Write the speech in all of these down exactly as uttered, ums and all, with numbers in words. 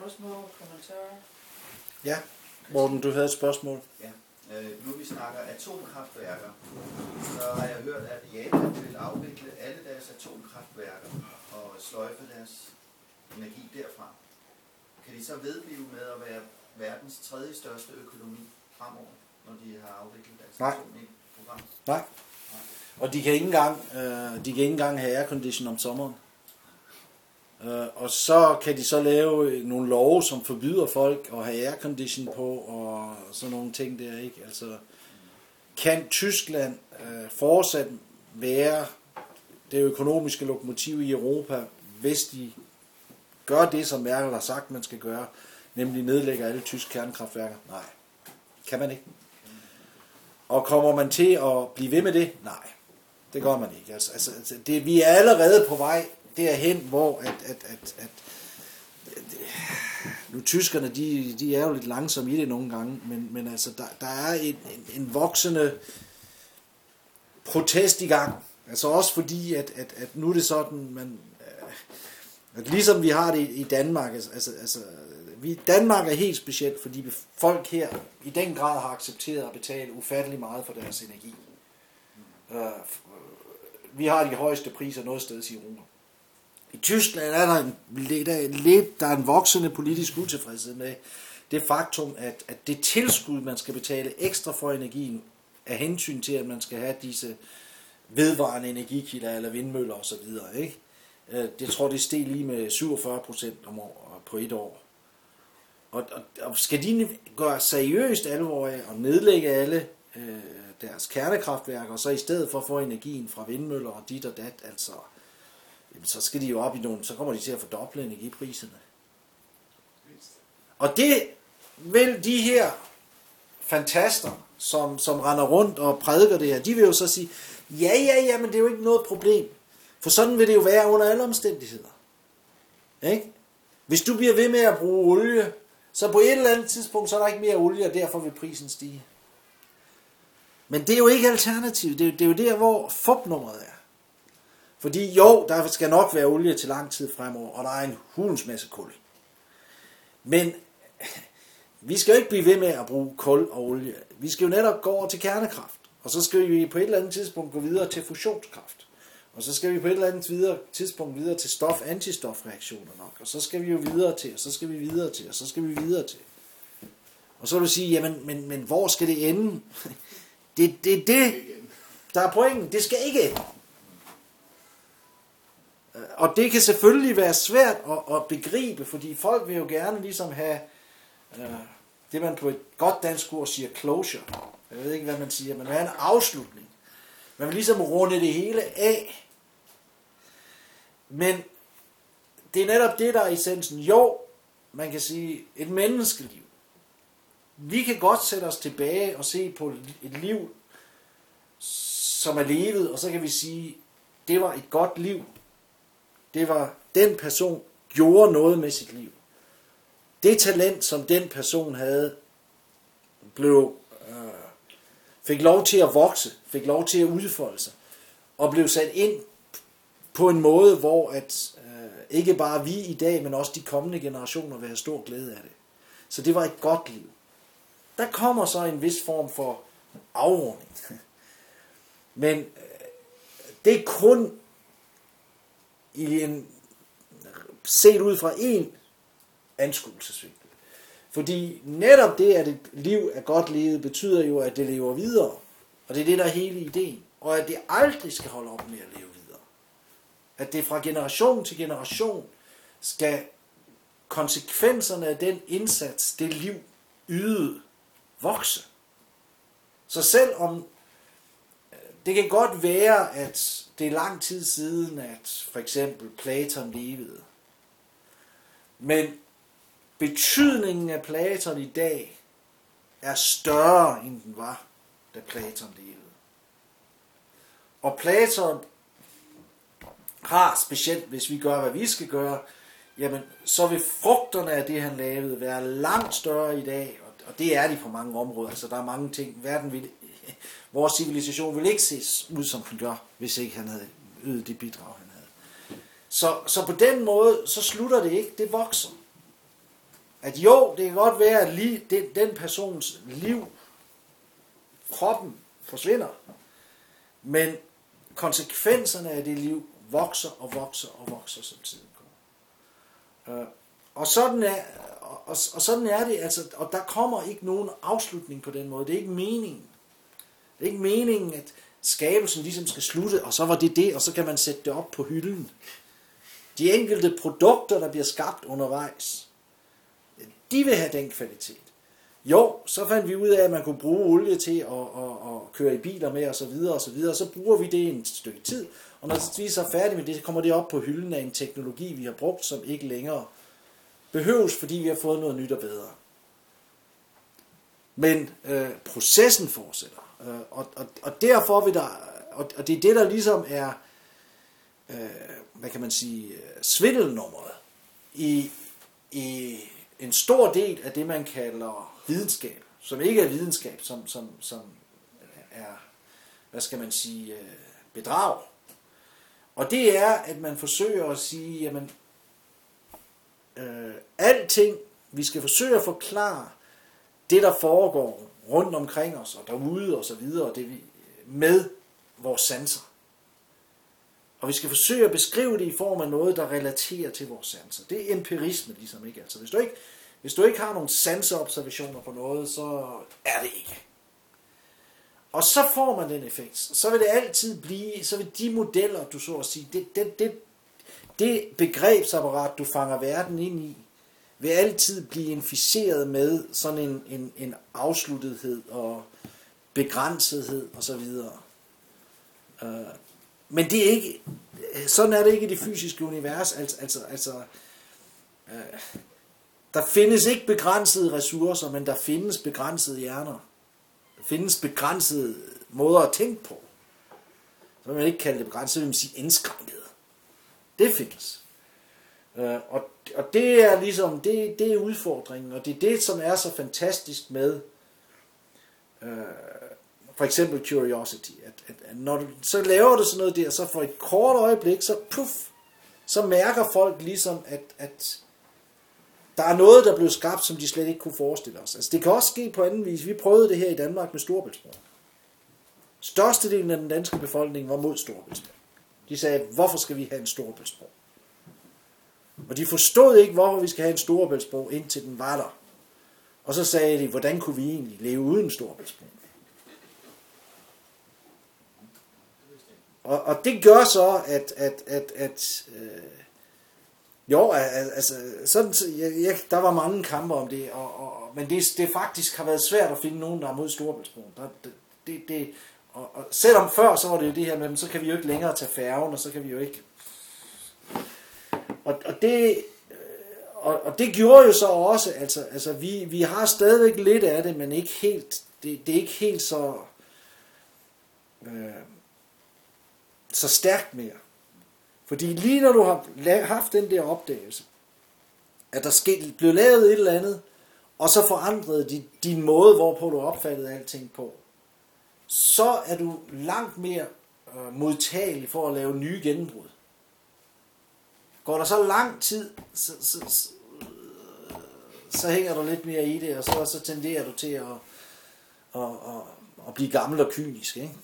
spørgsmål, kommentarer? Ja, Morten, du havde et spørgsmål. Ja, øh, nu vi snakker atomkraftværker, så har jeg hørt, at Japan vil afvikle alle deres atomkraftværker og sløjfe deres energi derfra. Kan de så vedblive med at være verdens tredje største økonomi fremover, når de har afviklet deres Nej. atomprogram? Nej. Og de kan ikke engang, øh, de kan ikke engang have aircondition om sommeren. Øh, og så kan de så lave nogle love, som forbyder folk at have aircondition på, og sådan nogle ting der, ikke? Altså, kan Tyskland øh, fortsat være det økonomiske lokomotiv i Europa, hvis de gør det, som Merkel har sagt, man skal gøre, nemlig nedlægger alle tyske kernekraftværker? Nej, kan man ikke. Og kommer man til at blive ved med det? Nej, det gør man ikke. Altså, altså det, vi er allerede på vej derhen, hvor at, at, at, at, at nu tyskerne, de, de er jo lidt langsomme i det nogle gange, men, men altså, der, der er en, en, en voksende protest i gang. Altså også fordi, at, at, at nu er det sådan, man, at ligesom vi har det i Danmark, altså, altså vi, Danmark er helt specielt, fordi folk her i den grad har accepteret at betale ufattelig meget for deres energi. Uh, vi har de højeste priser noget sted i Europa. I Tyskland er der en, lidt, der er en voksende politisk utilfredshed med det faktum, at, at det tilskud, man skal betale ekstra for energien, af hensyn til, at man skal have disse vedvarende energikilder eller vindmøller osv., ikke? Det tror det steg lige med syvogfyrre procent om år, på et år. Og, og, og skal de gøre seriøst alvor af at nedlægge alle øh, deres kernekraftværker, og så i stedet for at få energien fra vindmøller og dit og dat, altså, jamen, så skal de jo op i nogle, så kommer de til at fordoble energipriserne. Og det vil de her fantaster, som, som render rundt og prædiker det her, de vil jo så sige, ja, ja, ja, men det er jo ikke noget problem. For sådan vil det jo være under alle omstændigheder. Ikke? Hvis du bliver ved med at bruge olie, så på et eller andet tidspunkt, så er der ikke mere olie, og derfor vil prisen stige. Men det er jo ikke alternativet. Det er, det er jo der, hvor fupnummeret er. Fordi jo, der skal nok være olie til lang tid fremover, og der er en hulens masse kul. Men vi skal jo ikke blive ved med at bruge kul og olie. Vi skal jo netop gå over til kernekraft. Og så skal vi på et eller andet tidspunkt gå videre til fusionskraft. Og så skal vi på et eller andet videre, tidspunkt videre til stof-antistofreaktioner nok. Og så skal vi jo videre til, og så skal vi videre til, og så skal vi videre til. Og så vil du sige, jamen, men, men hvor skal det ende? Det er det, det, der er pointen. Det skal ikke ende. Og det kan selvfølgelig være svært at, at begribe, fordi folk vil jo gerne ligesom have øh, det, man på et godt dansk ord siger closure. Jeg ved ikke, hvad man siger, men man vil have en afslutning. Man vil ligesom runde det hele af. Men det er netop det, der er essensen. Jo, man kan sige, et menneskeliv. Vi kan godt sætte os tilbage og se på et liv, som er levet, og så kan vi sige, det var et godt liv. Det var, den person gjorde noget med sit liv. Det talent, som den person havde, blev, øh, fik lov til at vokse, fik lov til at udfolde sig, og blev sat ind på en måde, hvor at, øh, ikke bare vi i dag, men også de kommende generationer vil have stor glæde af det. Så det var et godt liv. Der kommer så en vis form for afrunding. Men øh, det er kun i en, set ud fra en anskuelsesvinkel. Fordi netop det, at et liv er godt levet, betyder jo, at det lever videre. Og det er det, der er hele ideen. Og at det aldrig skal holde op med at leve videre. At det fra generation til generation skal konsekvenserne af den indsats, det liv ydede, vokse. Så selvom det kan godt være, at det er lang tid siden, at for eksempel Platon levede. Men betydningen af Platon i dag er større, end den var, da Platon levede. Og Platon har, specielt hvis vi gør, hvad vi skal gøre, jamen, så vil frugterne af det, han lavede, være langt større i dag, og det er de på mange områder. Altså, der er mange ting. Verden vil, vores civilisation vil ikke ses ud, som den gør, hvis ikke han havde ydet det bidrag, han havde. Så, så på den måde, så slutter det ikke. Det vokser. at jo, det kan godt være, at li, den, den persons liv, kroppen, forsvinder, men konsekvenserne af det liv vokser og vokser og vokser, som tiden går. Øh, og, sådan er, og, og sådan er det, altså, og der kommer ikke nogen afslutning på den måde. Det er ikke meningen. Det er ikke meningen, at skabelsen ligesom skal slutte, og så var det det, og så kan man sætte det op på hylden. De enkelte produkter, der bliver skabt undervejs, de vil have den kvalitet. Jo, så fandt vi ud af, at man kunne bruge olie til at, at, at køre i biler med, og så videre, og så videre. Så bruger vi det en stykke tid, og når vi så er færdige med det, så kommer det op på hylden af en teknologi, vi har brugt, som ikke længere behøves, fordi vi har fået noget nyt og bedre. Men øh, processen fortsætter, øh, og, og, og derfor vil der, og, og det er det, der ligesom er, øh, hvad kan man sige, svindelnummeret i, i en stor del af det, man kalder videnskab, som ikke er videnskab, som, som, som er, hvad skal man sige, bedrag. Og det er, at man forsøger at sige, jamen, øh, alting, vi skal forsøge at forklare det, der foregår rundt omkring os, og derude, og så videre, det vi, med vores sanser. Og vi skal forsøge at beskrive det i form af noget, der relaterer til vores sanser. Det er empirisme ligesom, ikke? Altså, hvis du ikke, hvis du ikke har nogle sanseobservationer på noget, så er det ikke. Og så får man den effekt. Så vil det altid blive, så vil de modeller, du så at sige, det, det, det, det begrebsapparat, du fanger verden ind i, vil altid blive inficeret med sådan en, en, en afsluttethed og begrænsethed og så videre. Uh, men det er ikke, sådan er det ikke i det fysiske univers. Altså, altså, altså uh, der findes ikke begrænsede ressourcer, men der findes begrænsede hjerner. Der findes begrænsede måder at tænke på. Så vil man ikke kalde det begrænset, så vil man sige indskrænket. Det findes. Uh, og, og det er ligesom, det, det er udfordringen, og det er det, som er så fantastisk med uh, for eksempel Curiosity. At, at, at når du så laver du sådan noget der, så for et kort øjeblik, så puff, så mærker folk ligesom, at, at der er noget, der blev skabt, som de slet ikke kunne forestille os. Altså det kan også ske på anden vis. Vi prøvede det her i Danmark med Storebæltsbroen. Størstedelen af den danske befolkning var mod Storebæltsbroen. De sagde, hvorfor skal vi have en Storebæltsbro? Og de forstod ikke, hvorfor vi skal have en Storebæltsbro, indtil den var der. Og så sagde de, hvordan kunne vi egentlig leve uden Storebæltsbro? Og, og det gør så, at, at, at, at øh, jo, altså, sådan, jeg, jeg, der var mange kampe om det, og, og, men det, det faktisk har været svært at finde nogen, der er mod Storebæltsbroen. Det, det, det, og, og selvom før, så var det jo det her med, så kan vi jo ikke længere tage færgen, og så kan vi jo ikke. Og, og det og, og det gjorde jo så også, altså, altså vi, vi har stadigvæk lidt af det, men ikke helt, det, det er ikke helt så øh, så stærkt mere. Fordi lige når du har haft den der opdagelse, at der ske, blev lavet et eller andet, og så forandrede din, din måde, hvorpå du opfattede alting på, så er du langt mere øh, modtagelig for at lave nye gennembrud. Går der så lang tid, så, så, så, så hænger du lidt mere i det, og så, så tenderer du til at, at, at, at blive gammel og kynisk, ikke?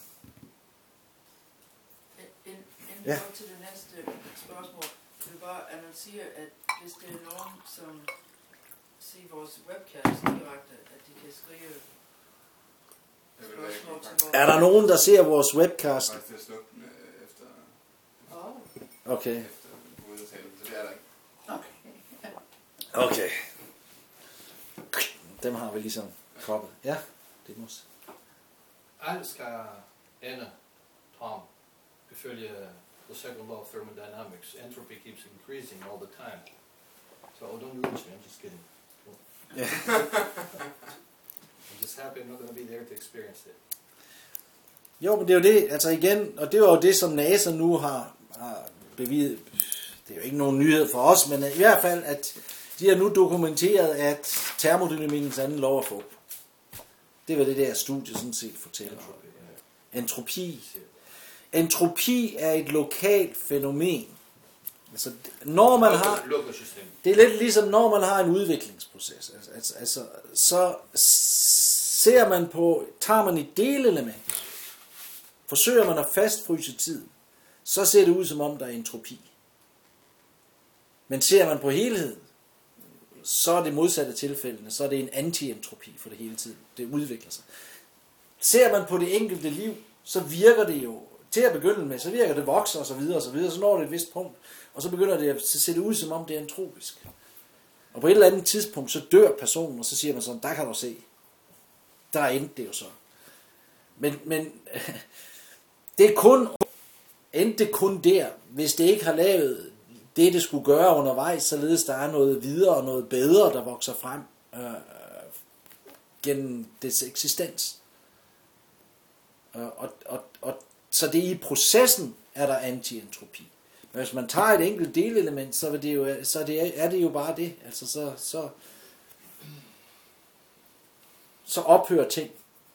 Inden ja. Til det næste spørgsmål, jeg vil bare annoncere, at hvis det er nogen, som ser vores webcast direkte, at de kan skrive spørgsmål til vores... Er der nogen, der ser vores webcast? Jeg skal slukke den efter... Oh. Okay. Efter udtalen, så det er der ikke. Okay. Okay. Dem har vi ligesom koppet. Ja, det må se. Alt skal ende, Tom, ifølge the second law of thermodynamics. Entropy keeps increasing all the time. So don't lose me, I'm just kidding. Yeah. I'm just happy I'm not going to be there to experience it. Jo, men det er jo det, altså igen, og det var jo det, som NASA nu har, har beviset. Det er jo ikke nogen nyhed for os, men i hvert fald, at de har nu dokumenteret, at termodynamikkens anden lov er fup. Det var det der studie sådan set fortæller. Entropi. Entropi er et lokalt fænomen. Altså, når man har, Lukker, lukker systemet. det er lidt ligesom, når man har en udviklingsproces. Altså, altså, altså så ser man på, tager man et delelement, forsøger man at fastfryse tiden, så ser det ud som om, der er entropi. Men ser man på helheden, så er det modsatte tilfældene, så er det en anti-entropi for det hele tiden. Det udvikler sig. Ser man på det enkelte liv, så virker det jo, til at begynde med, så virker det vokser og så videre og så videre, så når det et vist punkt, og så begynder det at se det ud som om det er entropisk. Og på et eller andet tidspunkt, så dør personen, og så siger man sådan, der kan du se, der endte det jo så. Men, men det er kun, endte det kun der, hvis det ikke har lavet det, det skulle gøre undervejs, således der er noget videre og noget bedre, der vokser frem øh, gennem dets eksistens. Og, og, og, så det i processen er der anti-entropi. Men hvis man tager et enkelt delelement, så, det jo, så det er det jo bare det. Altså så, så, så ophører ting.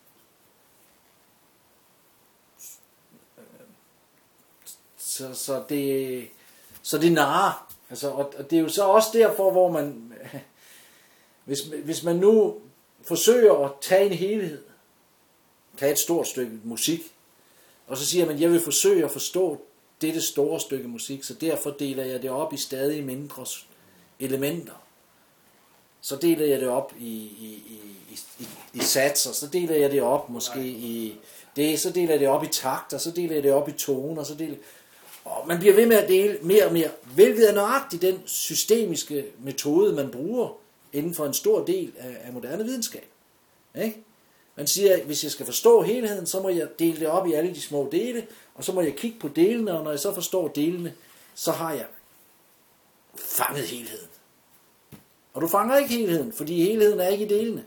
Så, så det så det narer. Altså, og, og det er jo så også derfor, hvor man, hvis, hvis man nu forsøger at tage en helhed, tage et stort stykke musik, og så siger man, jeg vil forsøge at forstå dette store stykke musik, så derfor deler jeg det op i stadig mindre elementer. Så deler jeg det op i, i, i, i, i satser, så deler jeg det op måske i det, så deler jeg det op i takter, så deler jeg det op i toner, så deler og man bliver ved med at dele mere og mere, hvilket er nøjagtigt den systemiske metode, man bruger inden for en stor del af, af moderne videnskab. Ikke? Man siger, at hvis jeg skal forstå helheden, så må jeg dele det op i alle de små dele, og så må jeg kigge på delene, og når jeg så forstår delene, så har jeg fanget helheden. Og du fanger ikke helheden, fordi helheden er ikke i delene.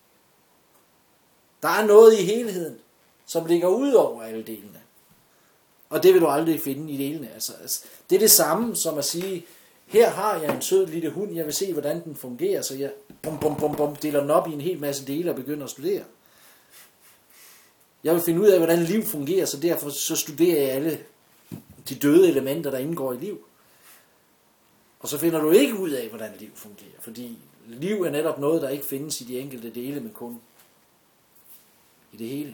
Der er noget i helheden, som ligger ud over alle delene. Og det vil du aldrig finde i delene. Altså, altså, det er det samme som at sige, her har jeg en sød lille hund, jeg vil se, hvordan den fungerer, så jeg bum, bum, bum, bum, deler den op i en hel masse dele og begynder at studere. Jeg vil finde ud af, hvordan liv fungerer, så derfor så studerer jeg alle de døde elementer, der indgår i liv. Og så finder du ikke ud af, hvordan liv fungerer, fordi liv er netop noget, der ikke findes i de enkelte dele, men kun i det hele.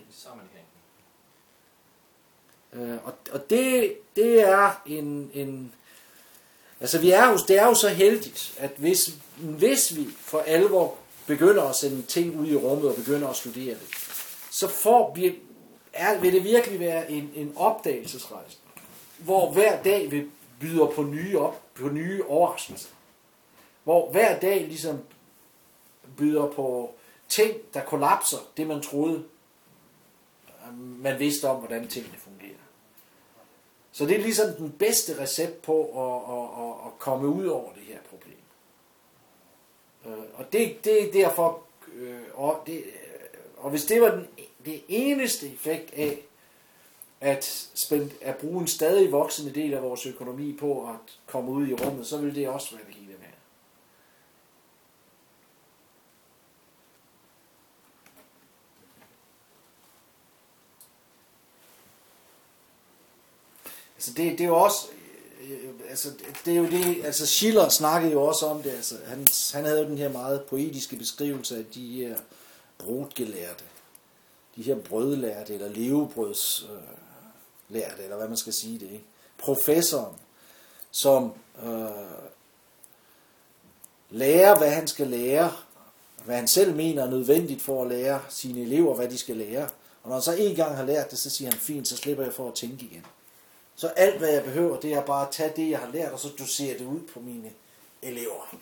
Uh, og og det, det er en, en altså vi er jo, det er jo så heldigt, at hvis, hvis vi for alvor begynder at sende ting ud i rummet og begynder at studere det, så får vi, er, vil det virkelig være en, en opdagelsesrejse, hvor hver dag vi byder på nye, op, på nye overraskelser. Hvor hver dag ligesom byder på ting, der kollapser det, man troede, man vidste om, hvordan tingene fungerer. Så det er ligesom den bedste recept på at, at, at, at komme ud over det her problem. Og det, det er derfor, og, det, og hvis det var den, det eneste effekt af, at, spænde, at bruge en stadig voksende del af vores økonomi på at komme ud i rummet, så vil det også være det hele værd. Altså det, det er jo også, altså det er jo det, altså Schiller snakkede jo også om det, altså han, han havde jo den her meget poetiske beskrivelse af de her brudgelærte, de her brødlærte, eller levebrødslærte, øh, eller hvad man skal sige det, ikke? Professoren, som øh, lærer, hvad han skal lære, hvad han selv mener er nødvendigt for at lære sine elever, hvad de skal lære. Og når han så en gang har lært det, så siger han, fint, så slipper jeg for at tænke igen. Så alt, hvad jeg behøver, det er bare at tage det, jeg har lært, og så dosere det ud på mine elever.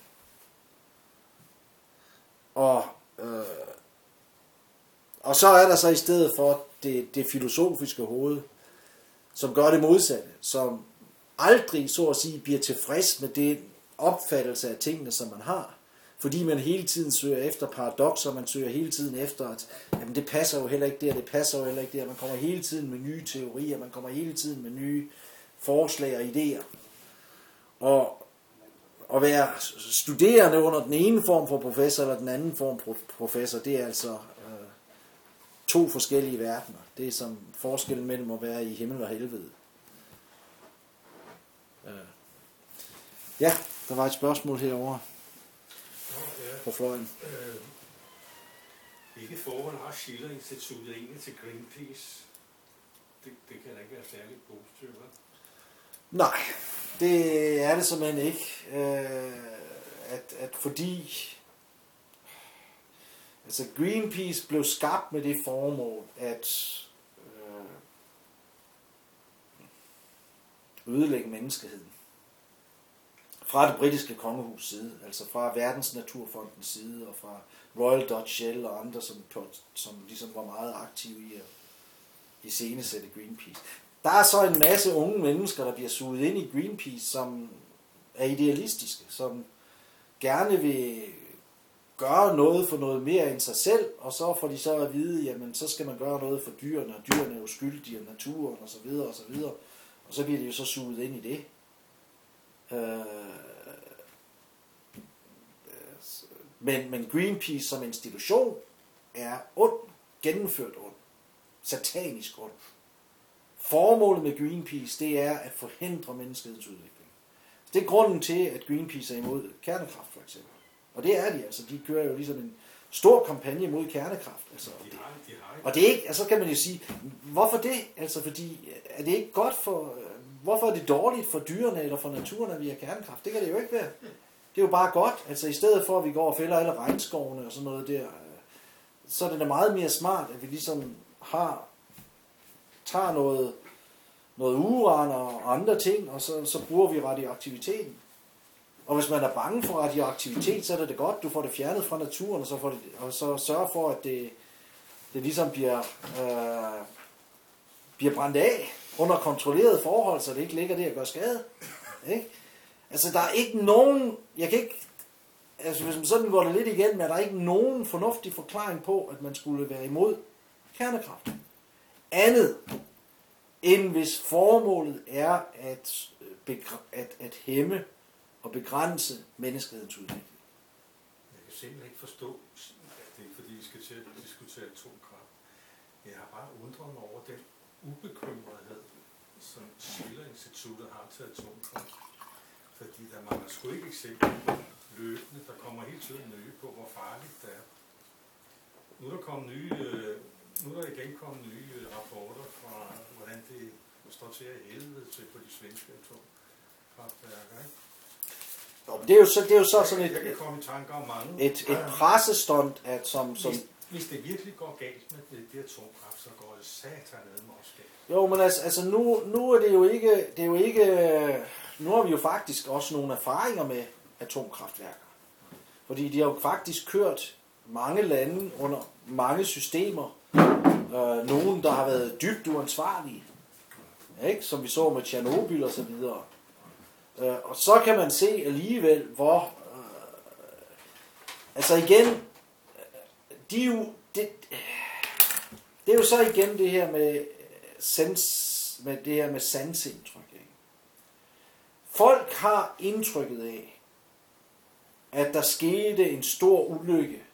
Og, øh, og så er der så i stedet for det, det filosofiske hoved, som gør det modsatte, som aldrig, så at sige, bliver tilfreds med det opfattelse af tingene, som man har. Fordi man hele tiden søger efter paradokser, man søger hele tiden efter, at jamen, det passer jo heller ikke der, det passer jo heller ikke der. Man kommer hele tiden med nye teorier, man kommer hele tiden med nye forslag og idéer. Og at være studerende under den ene form for professor, eller den anden form for professor, det er altså øh, to forskellige verdener. Det er som forskellen mellem at være i himmel og helvede. Øh. Ja, der var et spørgsmål herovre Nå, ja. på fløjen. Øh, hvilke forhold har Schiller-instituttet egentlig til Greenpeace? Det, det kan da ikke være særligt positivt, hva'? Nej, det er det simpelthen ikke. Øh, at, at fordi altså Greenpeace blev skabt med det formål at øh, ødelægge menneskeheden. Fra det britiske kongehus side, altså fra Verdens Naturfondens side, og fra Royal Dutch Shell og andre, som, som ligesom var meget aktive i at iscenesætte Greenpeace. Der er så en masse unge mennesker, der bliver suget ind i Greenpeace, som er idealistiske, som gerne vil gøre noget for noget mere end sig selv, og så får de så at vide, jamen så skal man gøre noget for dyrene, og dyrene er uskyldige, og naturen, og så videre, og så videre. Og så bliver de jo så suget ind i det. Men, men Greenpeace som institution er ond, gennemført ond, satanisk ond. Formålet med Greenpeace, det er at forhindre menneskehedens udvikling. Det er grunden til, at Greenpeace er imod kernekraft, for eksempel. Og det er de, altså. De kører jo ligesom en stor kampagne mod kernekraft. Altså, De har, de har og det er ikke, altså så kan man jo sige, hvorfor det? Altså fordi, er det ikke godt for, hvorfor er det dårligt for dyrene eller for naturen, at vi har kernekraft? Det kan det jo ikke være. Det er jo bare godt, altså i stedet for, at vi går og fælder alle regnskovene og sådan noget der, så er det da meget mere smart, at vi ligesom har, tager noget, noget uran og andre ting, og så, så bruger vi radioaktiviteten. Og hvis man er bange for radioaktivitet, så er det det godt, du får det fjernet fra naturen, og så, får det, og så sørger for, at det, det ligesom bliver, øh, bliver brændt af under kontrolleret forhold, så det ikke ligger der og gør skade. Ikke? Altså der er ikke nogen, jeg kan ikke, altså hvis man sådan går det lidt igen, men der er ikke nogen fornuftig forklaring på, at man skulle være imod kernekraft. Andet end hvis formålet er at, at, at hæmme og begrænse menneskehedens udvikling. Jeg kan simpelthen ikke forstå, at det er ikke fordi, vi skal til at diskutere atomkraft. Jeg har bare undret mig over den ubekymrethed, som Schiller-instituttet har til atomkraft. Fordi der mangler sgu ikke eksempler løbende. Der kommer hele tiden nye på, hvor farligt det er. Nu er der, kommet nye, nu er der igen kommet nye rapporter fra, hvordan det står til at helvede til på de svenske atomkraftværker. Ikke? Det er jo så, det er jo så sådan et, jeg kan komme i tanker om mange. et, et pressestunt, at som... som hvis, hvis det virkelig går galt med det, det atomkraft, så går det satanede med os galt. Jo, men altså, altså nu, nu er det jo ikke... Det er jo ikke nu har vi jo faktisk også nogle erfaringer med atomkraftværker. Fordi de har jo faktisk kørt mange lande under mange systemer. Øh, nogle, der har været dybt uansvarlige. Ikke? Som vi så med Tjernobyl og så videre. Øh, og så kan man se alligevel, hvor... Øh, altså igen... De jo, det, det er jo så igen det her med, sens, med, det her med sansindtryk. Folk har indtrykket af, at der skete en stor ulykke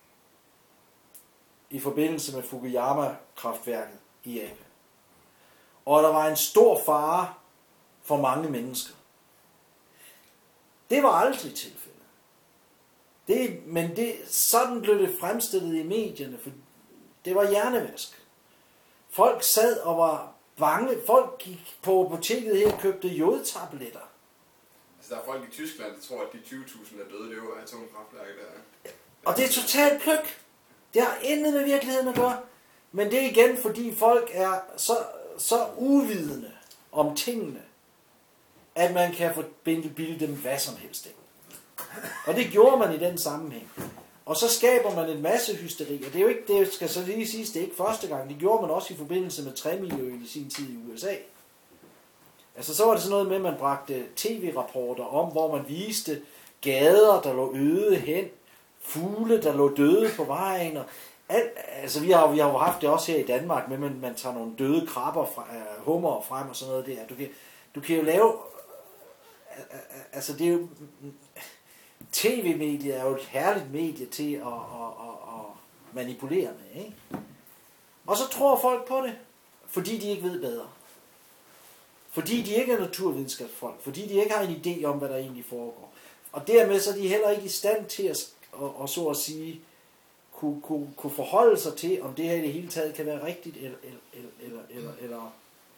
i forbindelse med Fukuyama-kraftværket i Japan. Og der var en stor fare for mange mennesker. Det var aldrig tilfældet. Det, men det, sådan blev det fremstillet i medierne, for det var hjernevask. Folk sad og var bange. Folk gik på apoteket her og købte jodtabletter. Altså der er folk i Tyskland, der tror, at de tyve tusind er døde, det var atomkraftværket der. Og det er totalt pløk. Det har intet med virkeligheden at gøre. Men det er igen, fordi folk er så, så uvidende om tingene, at man kan forbinde dem hvad som helst ind. Og det gjorde man i den sammenhæng. Og så skaber man en masse hysteri. Og det er jo ikke, det skal så lige siges, det er ikke første gang. Det gjorde man også i forbindelse med Tremiljøen i sin tid i U S A. Altså så var det sådan noget med, at man bragte tv-rapporter om, hvor man viste gader, der lå øde hen, fugle, der lå døde på vejen. Og alt, altså vi har, vi har jo haft det også her i Danmark, med at man, man tager nogle døde krabber, fra, uh, hummer frem og sådan noget der. Du kan, du kan jo lave... Altså det er jo... tv-mediet er jo et herligt medie til at, at, at, at manipulere med, ikke? Og så tror folk på det, fordi de ikke ved bedre. Fordi de ikke er naturvidenskabsfolk, fordi de ikke har en idé om, hvad der egentlig foregår. Og dermed så er de heller ikke i stand til at, og, og så at sige, kunne, kunne, kunne forholde sig til, om det her i det hele taget kan være rigtigt, eller, eller, eller, eller, eller.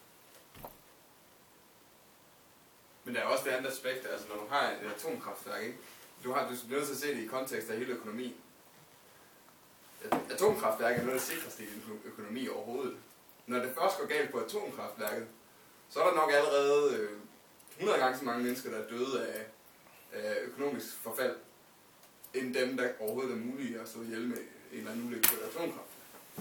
Men der er også det andet aspekt, altså når du har et atomkraftværk, ikke? Du har, du bliver nødt til at se det i kontekst af hele økonomien. Atomkraftværk er noget af det sikreste i økonomi overhovedet. Når det først går galt på atomkraftværket, så er der nok allerede øh, hundrede gange så mange mennesker, der er døde af, af økonomisk forfald, end dem, der overhovedet er mulige at slå ihjel med en eller anden ulykke på et atomkraft.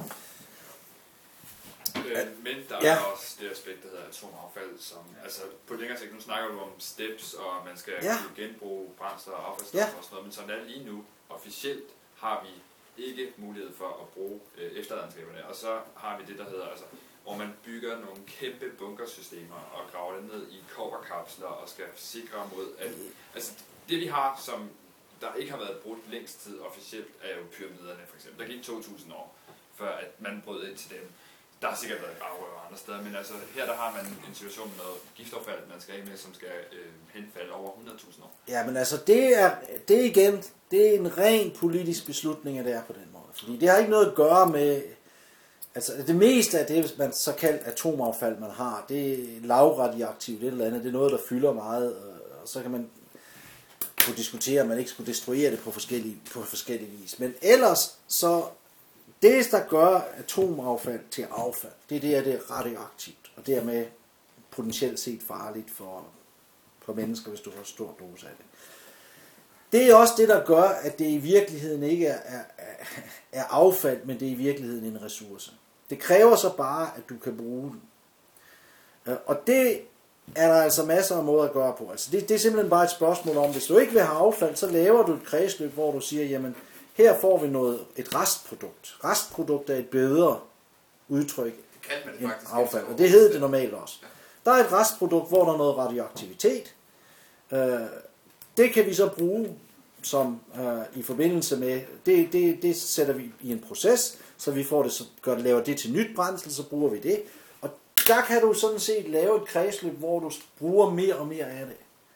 Øh, men der ja. er også det aspekt, der hedder atomaffald, som, altså på længere sigt, nu snakker du om steps, og man skal ja. genbruge brændsler og affaldsstoffer ja. og sådan noget, men sådan er lige nu, officielt har vi ikke mulighed for at bruge øh, efterladenskaberne, og så har vi det, der hedder, altså, hvor man bygger nogle kæmpe bunkersystemer og graver det ned i kobberkapsler og skal sikre mod, at, altså det vi har, som der ikke har været brudt længst tid officielt, er jo pyramiderne for eksempel. Der gik to tusind år, før at man brød ind til dem. Der har sikkert været afrøver andre steder, men altså her der har man en situation med noget giftaffald, man skal ikke med, som skal øh, henfalde over hundrede tusind år. Ja, men altså det er, det er igen, det er en ren politisk beslutning, at det er på den måde. Fordi det har ikke noget at gøre med, altså det meste af det, man så kaldt atomaffald, man har, det er lavradioaktivt, det eller andet, det er noget, der fylder meget, og så kan man kunne diskutere, at man ikke skulle destruere det på forskellige, på forskellige vis. Men ellers så, det der gør atomaffald til affald, det er det, at det er radioaktivt, og dermed potentielt set farligt for, for mennesker, hvis du får en stor dose af det. Det er også det, der gør, at det i virkeligheden ikke er, er, er affald, men det er i virkeligheden en ressource. Det kræver så bare, at du kan bruge den. Og det er der altså masser af måder at gøre på. Altså det, det er simpelthen bare et spørgsmål om, hvis du ikke vil have affald, så laver du et kredsløb, hvor du siger, jamen her får vi noget, et restprodukt. Restprodukt er et bedre udtryk end affald, og det hedder det normalt også. Der er et restprodukt, hvor der er noget radioaktivitet. Det kan vi så bruge som i forbindelse med, det, det, det sætter vi i en proces, så vi får det, så gør det, laver det til nyt brændsel, så bruger vi det. Og der kan du sådan set lave et kredsløb, hvor du bruger mere og mere af det.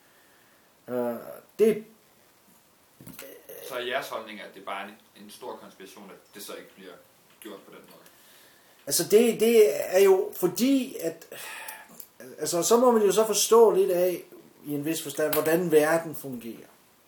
Det Så er jeres holdning, at det bare er en, en stor konspiration, at det så ikke bliver gjort på den måde? Altså det, det er jo fordi, at altså så må man jo så forstå lidt af, i en vis forstand, hvordan verden fungerer.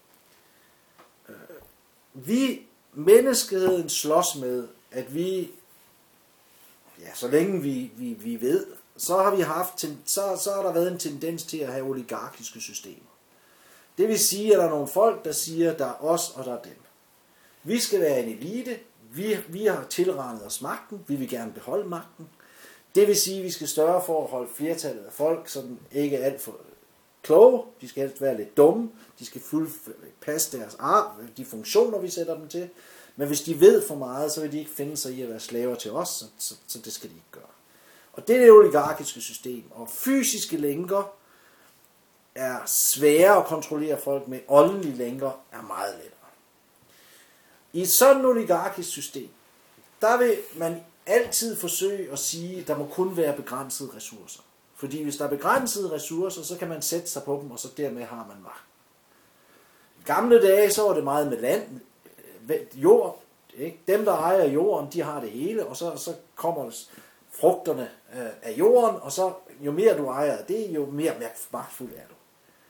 Vi, menneskeheden, slås med, at vi, ja, så længe vi, vi, vi ved, så har vi haft, så, så har der været en tendens til at have oligarkiske systemer. Det vil sige, at der er nogle folk, der siger, der er os og der er dem. Vi skal være en elite, vi, vi har tilrandet os magten, vi vil gerne beholde magten. Det vil sige, at vi skal større for at holde flertallet af folk, så den ikke er alt for kloge, de skal helst være lidt dumme, de skal fuldt passe deres arv, de funktioner, vi sætter dem til. Men hvis de ved for meget, så vil de ikke finde sig i at være slaver til os, så, så, så det skal de ikke gøre. Og det er det oligarkiske system, og fysiske lænker er svære at kontrollere folk med, åndelige lænker er meget lettere. I et sådan oligarkisk system, der vil man altid forsøge at sige, at der må kun være begrænsede ressourcer. Fordi hvis der er begrænsede ressourcer, så kan man sætte sig på dem, og så dermed har man magt. I gamle dage, så var det meget med land, jord. Ikke? Dem, der ejer jorden, de har det hele, og så, så kommer frugterne af jorden, og så jo mere du ejer af det, jo mere magtfuld er du.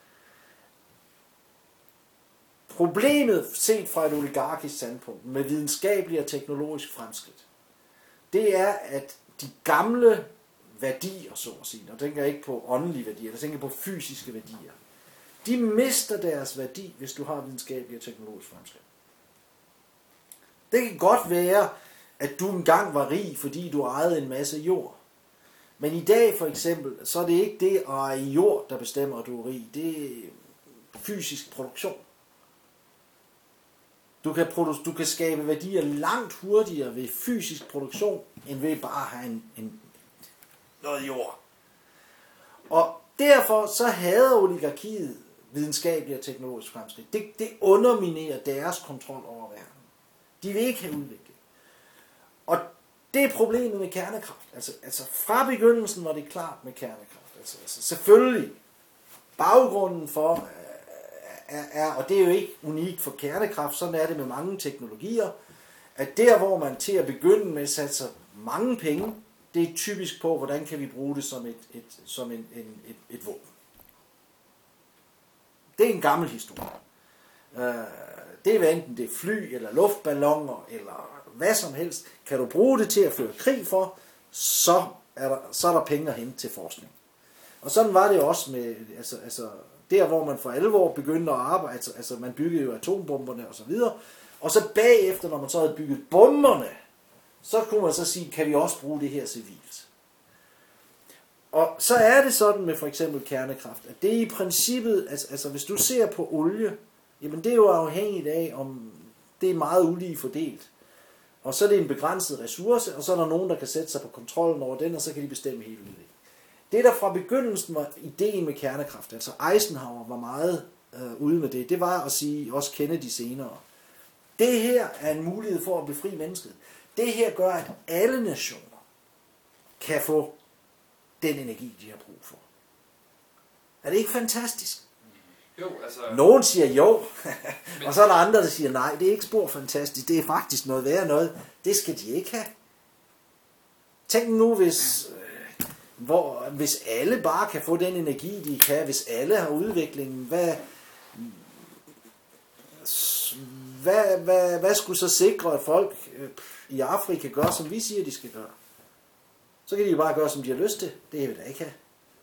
Problemet, set fra et oligarkisk standpunkt, med videnskabelig og teknologisk fremskridt, det er, at de gamle værdier, så at sige, og tænker jeg ikke på åndelige værdier, jeg tænker på fysiske værdier, de mister deres værdi, hvis du har videnskabelig og teknologisk fremskridt. Det kan godt være, at du engang var rig, fordi du ejede en masse jord. Men i dag for eksempel, så er det ikke det at eje jord, der bestemmer, at du er rig. Det er fysisk produktion. Du kan, produ- du kan skabe værdier langt hurtigere ved fysisk produktion, end ved bare at have en, en, noget jord. Og derfor så hader oligarkiet videnskabelig og teknologisk fremskridt. Det, det underminerer deres kontrol over verden. De vil ikke have udvikling. Og det er problemet med kernekraft. Altså, altså fra begyndelsen var det klart med kernekraft. altså, altså selvfølgelig, baggrunden for, er, er, og det er jo ikke unikt for kernekraft, sådan er det med mange teknologier, at der, hvor man til at begynde med satser mange penge, det er typisk på, hvordan kan vi bruge det som et, et, som en, en, et, et våben. Det er en gammel historie. Det er enten det er fly, eller luftballoner, eller hvad som helst. Kan du bruge det til at føre krig for, så er der, så er der penge at hente til forskning. Og sådan var det også med, altså, altså der hvor man for alvor begyndte at arbejde, altså, altså man byggede jo atombomberne og så videre, og så bagefter, når man så havde bygget bomberne, så kunne man så sige, kan vi også bruge det her civilt. Og så er det sådan med for eksempel kernekraft, at det er i princippet, altså, altså hvis du ser på olie, jamen det er jo afhængigt af, om det er meget ulige fordelt. Og så er det en begrænset ressource, og så er der nogen, der kan sætte sig på kontrollen over den, og så kan de bestemme hele udviklingen. Det, der fra begyndelsen var ideen med kernekraft, altså Eisenhower var meget øh, ude med det, det var at sige, også Kennedy senere, det her er en mulighed for at befri mennesket. Det her gør, at alle nationer kan få den energi, de har brug for. Er det ikke fantastisk? Jo, altså... Nogen siger jo, og så er der andre, der siger nej, det er ikke spor fantastisk, det er faktisk noget værre noget. Det skal de ikke have. Tænk nu, hvis, øh, hvor, hvis alle bare kan få den energi, de kan, hvis alle har udviklingen, hvad, hvad, hvad, hvad skulle så sikre, at folk øh, i Afrika gør, som vi siger, de skal gøre? Så kan de jo bare gøre, som de har lyst til. Det vil vi da ikke have.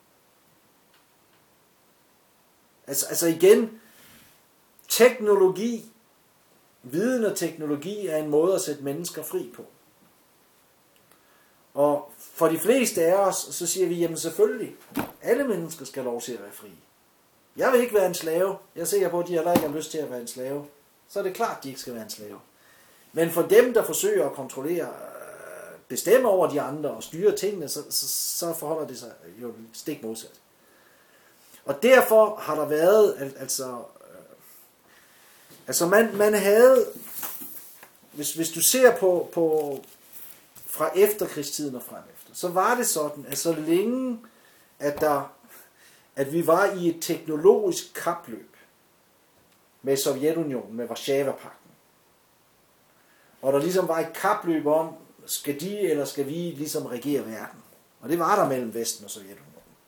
Altså, altså igen, teknologi, viden og teknologi er en måde at sætte mennesker fri på. Og for de fleste af os, så siger vi, jamen selvfølgelig, alle mennesker skal have lov til at være frie. Jeg vil ikke være en slave. Jeg er sikker på, at de heller ikke har lyst til at være en slave. Så er det klart, at de ikke skal være en slave. Men for dem, der forsøger at kontrollere, bestemme over de andre og styre tingene, så, så, så forholder det sig jo stik modsat. Og derfor har der været, altså, øh, altså man, man havde, hvis, hvis du ser på, på fra efterkrigstiden og frem efter, så var det sådan, at så længe, at, der, at vi var i et teknologisk kapløb med Sovjetunionen, med Warszawa-pagten, og der ligesom var et kapløb om, skal de eller skal vi ligesom regere verden, og det var der mellem Vesten og Sovjetunionen,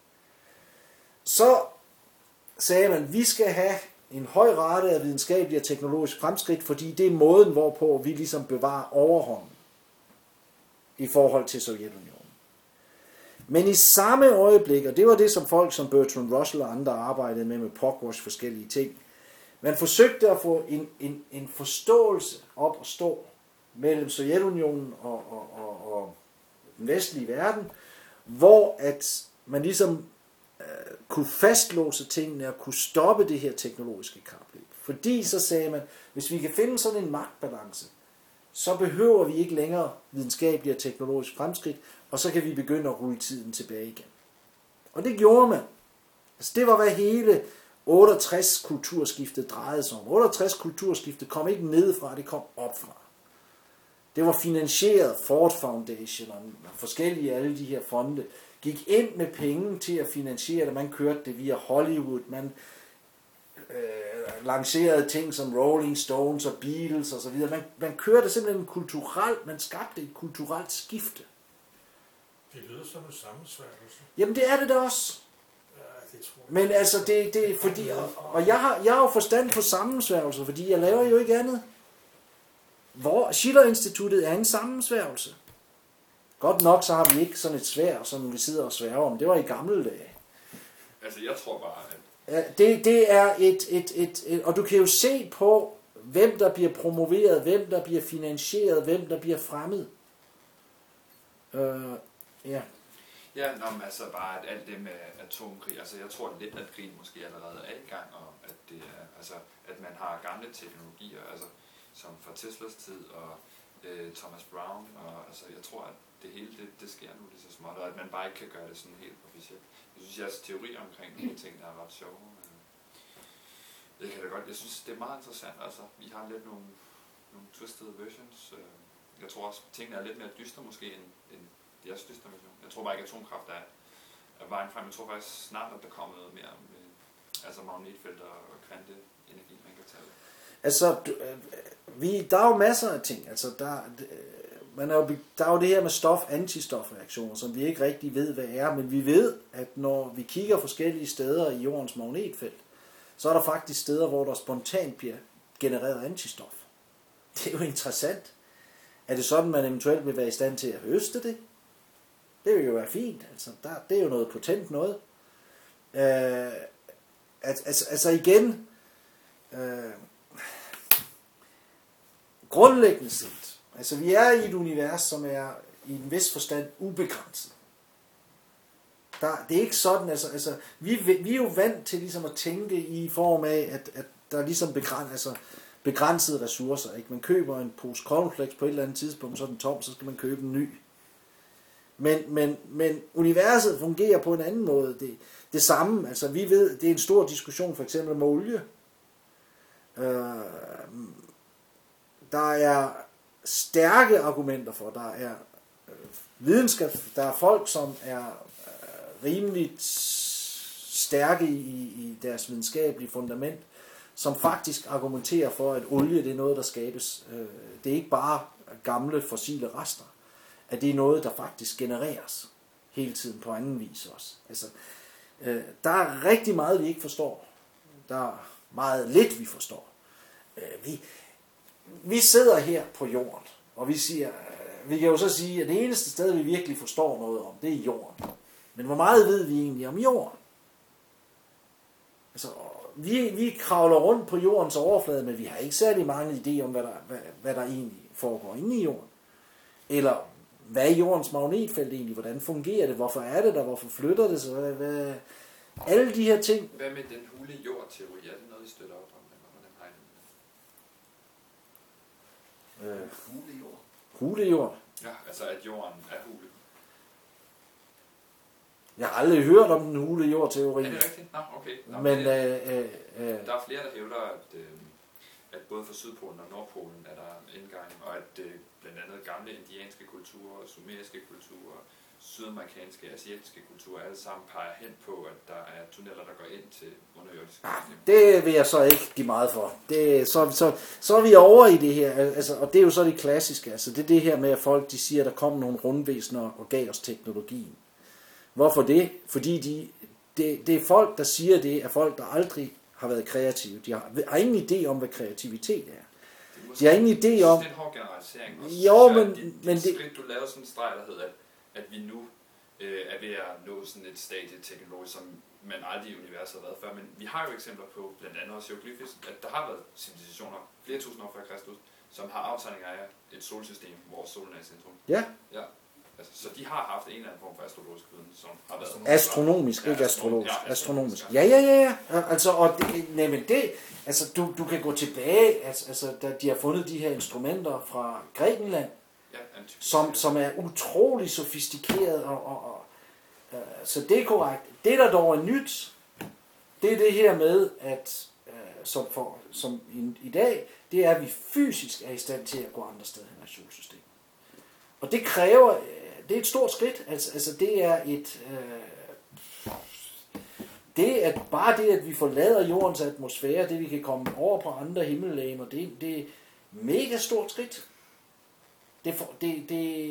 så sagde man, at vi skal have en høj rate af videnskabelig og teknologisk fremskridt, fordi det er måden, hvorpå vi ligesom bevarer overhånden i forhold til Sovjetunionen. Men i samme øjeblik, og det var det, som folk som Bertrand Russell og andre arbejdede med med Pugwash forskellige ting, man forsøgte at få en, en, en forståelse op at stå mellem Sovjetunionen og, og, og, og den vestlige verden, hvor at man ligesom kunne fastlåse tingene og kunne stoppe det her teknologiske kapløb. Fordi så sagde man, hvis vi kan finde sådan en magtbalance, så behøver vi ikke længere videnskabelig og teknologisk fremskridt, og så kan vi begynde at rulle tiden tilbage igen. Og det gjorde man. Altså det var, hvad hele otteogtres-kulturskiftet drejede sig om. otteogtres-kulturskiftet kom ikke nedefra, det kom opfra. Det var finansieret, Ford Foundation og forskellige alle de her fonde, gik ind med penge til at finansiere det. Man kørte det via Hollywood. Man øh, lancerede ting som Rolling Stones og Beatles osv. Man, man kørte simpelthen kulturelt, man skabte et kulturelt skifte. Det lyder som en sammensværgelse. Jamen det er det da også. Ja, det tror jeg. Men altså, det, det er fordi, og, og jeg, har, jeg har jo forstand på sammensværgelser, fordi jeg laver jo ikke andet. Hvor Schiller-instituttet er en sammensværgelse. Godt nok, så har vi ikke sådan et sværd, som vi sidder og sværger om. Det var i gamle dage. Altså, jeg tror bare, at... Ja, det, det er et, et, et, et... Og du kan jo se på, hvem der bliver promoveret, hvem der bliver finansieret, hvem der bliver fremmet. Øh, ja. Ja, nå, men altså bare at alt det med atomkrig, altså jeg tror lidt, at krigen måske allerede er i gang, og at det er, altså, at man har gamle teknologier, altså som fra Teslas tid og øh, Thomas Brown, og altså jeg tror, at det hele, det, det sker nu lige så småt, og at man bare ikke kan gøre det sådan helt officielt. Jeg synes, jeres teori omkring nogle ting, der er ret sjove. Jeg kan da godt, jeg synes, det er meget interessant, altså vi har lidt nogle, nogle twisted versions. Jeg tror også, tingene er lidt mere dystre måske, end, end jeres dystre version. Jeg tror bare ikke, atomkraft er, er vejen frem. Jeg tror faktisk snart, at der kommer noget mere om øh, altså magnetfelt og kvanteenergi, man kan tage. Altså, vi, der er jo masser af ting. Altså, der, man er jo, der er jo det her med stof-antistofreaktioner, som vi ikke rigtig ved, hvad er. Men vi ved, at når vi kigger forskellige steder i jordens magnetfelt, så er der faktisk steder, hvor der spontant bliver genereret antistof. Det er jo interessant. Er det sådan, man eventuelt vil være i stand til at høste det? Det vil jo være fint. Altså, der, det er jo noget potent noget. Øh, altså, altså igen... Øh, grundlæggende set, altså vi er i et univers, som er i en vis forstand ubegrænset. Der, det er ikke sådan, altså, altså vi, vi er jo vant til ligesom at tænke i form af, at, at der er ligesom begræn, altså, begrænsede ressourcer. Ikke? Man køber en pose cornflakes på et eller andet tidspunkt, så er den tom, så skal man købe en ny. Men, men, men universet fungerer på en anden måde. Det, det samme, altså vi ved, det er en stor diskussion for eksempel med olie. Øh, Der er stærke argumenter for, der er øh, videnskab, der er folk, som er øh, rimeligt stærke i, i deres videnskabelige fundament, som faktisk argumenterer for, at olie det er noget, der skabes. Øh, det er ikke bare gamle fossile rester, at det er noget, der faktisk genereres hele tiden på anden vis også. Altså, øh, der er rigtig meget, vi ikke forstår. Der er meget lidt, vi forstår. Øh, vi Vi sidder her på jorden, og vi siger, vi kan jo så sige, at det eneste sted, vi virkelig forstår noget om, det er jorden. Men hvor meget ved vi egentlig om jorden? Altså, vi, vi kravler rundt på jordens overflade, men vi har ikke særlig mange idéer om, hvad der, hvad, hvad der egentlig foregår inde i jorden. Eller hvad er jordens magnetfelt egentlig? Hvordan fungerer det? Hvorfor er det der? Hvorfor flytter det sig? Hvad, hvad, alle de her ting. Hvad med den hule jord-teori? Er det noget, I støtter op om? Øh, hulejord. Hulejord. Ja, altså at jorden er hule. Jeg har aldrig hørt om den hulejord-teori. Er det rigtigt? Nå, okay. Nå, men det, øh, øh, øh, der er flere, der hævder, at, øh, at både for Sydpolen og Nordpolen er der indgang, og at øh, blandt andet gamle indianske kulturer, sumeriske kulturer, sydamerikanske, asiatiske kulturer, alle sammen peger hen på, at der er tunneller, der går ind til underjordiske systemer. Det vil jeg så ikke give meget for. Det, så, så, så er vi over i det her, altså, og det er jo så det klassiske. Altså, det er det her med, at folk de siger, at der kom nogle rundvæsener og gav os teknologien. Hvorfor det? Fordi de, det, det er folk, der siger det, er folk, der aldrig har været kreative. De har, har ingen idé om, hvad kreativitet er. De har ingen idé om... Det er en hård generalisering. Jo, men... Dit, men dit det, skridt, du lavede sådan en streg, der hedder, at, at vi nu øh, er ved at nå sådan et stadie teknologisk, som man aldrig i universet har været før. Men vi har jo eksempler på, blandt andet også hieroglyfis, at der har været civilisationer flere tusind år før Kristus, som har aftegninger af et solsystem, hvor solen er i centrum. Ja. Ja. Altså, så de har haft en eller anden form for astrologisk viden, som har været... Astronomisk, ja, ikke astrologisk. Ja, astronomisk. Ja, ja, ja, ja. Altså, og det, nej, men det, altså, du, du kan gå tilbage, altså, altså, da de har fundet de her instrumenter fra Grækenland, ja, som, som er utrolig sofistikeret, og, og, og uh, så det er korrekt. Det, der dog er nyt, det er det her med, at uh, som, for, som i, i dag, det er, at vi fysisk er i stand til at gå andre steder hen i solsystemet. Og det kræver, det er et stort skridt, altså, altså det er et, øh, det er bare det, at vi forlader jordens atmosfære, det vi kan komme over på andre himmellegemer, det, det er mega stort skridt. Det, for, det, det,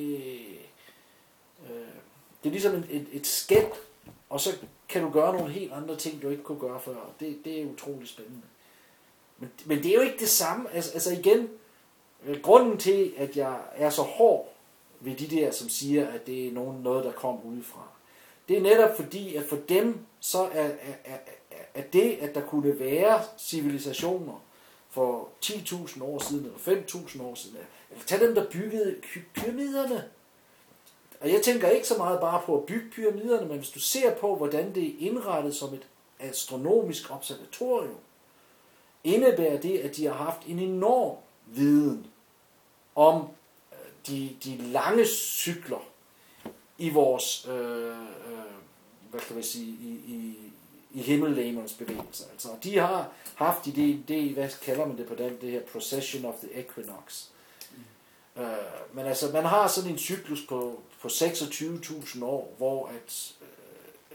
øh, det er ligesom et, et, et skel, og så kan du gøre nogle helt andre ting, du ikke kunne gøre før. Det, det er utroligt spændende. Men, men det er jo ikke det samme, altså, altså igen, grunden til, at jeg er så hård ved de der, som siger, at det er nogen, noget, der kom udefra. Det er netop fordi, at for dem, så er, er, er, er det, at der kunne være civilisationer for ti tusind år siden, eller fem tusind år siden, eller tag dem, der byggede pyramiderne. Og jeg tænker ikke så meget bare på at bygge pyramiderne, men hvis du ser på, hvordan det er indrettet som et astronomisk observatorium, indebærer det, at de har haft en enorm viden om de, de lange cykler i vores, øh, øh, hvad kan man sige, i, i, i himmellegemernes bevægelser. Altså, de har haft i det, det, hvad kalder man det på den, det her procession of the equinox. Mm. Øh, men altså, man har sådan en cyklus på, på seksogtyve tusind år, hvor at, øh,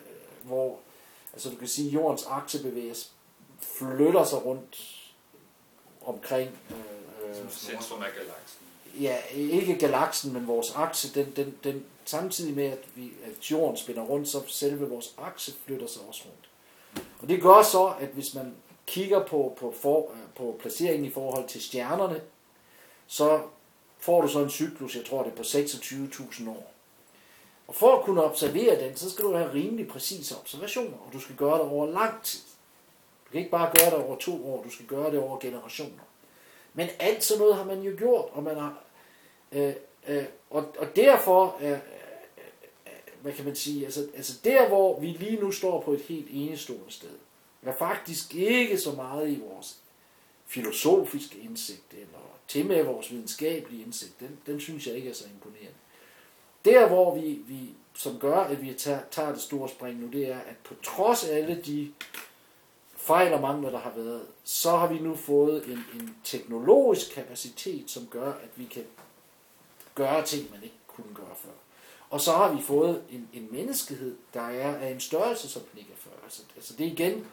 hvor altså du kan sige, at jordens akse bevæges, flytter sig rundt omkring øh, øh, Centrum af galaksen. ja, ikke galaksen, men vores akse, den, den, den, samtidig med, at, vi, at jorden spinner rundt, så selve vores akse flytter sig også rundt. Og det gør så, at hvis man kigger på, på, for, på placeringen i forhold til stjernerne, så får du så en cyklus, jeg tror det er på seksogtyve tusind år. Og for at kunne observere den, så skal du have rimelig præcise observationer, og du skal gøre det over lang tid. Du kan ikke bare gøre det over to år, du skal gøre det over generationer. Men alt sådan noget har man jo gjort, og man har, øh, øh, og, og derfor, øh, øh, hvad kan man sige, altså, altså der hvor vi lige nu står på et helt enestående sted, er faktisk ikke så meget i vores filosofiske indsigt, eller til med vores videnskabelige indsigt, den, den synes jeg ikke er så imponerende. Der hvor vi, vi som gør, at vi tager, tager det store spring nu, det er, at på trods af alle de fejl og mangler, der har været, så har vi nu fået en, en teknologisk kapacitet, som gør, at vi kan gøre ting, man ikke kunne gøre før. Og så har vi fået en, en menneskehed, der er af en størrelse, som den ikke er før. Altså, altså det er igen,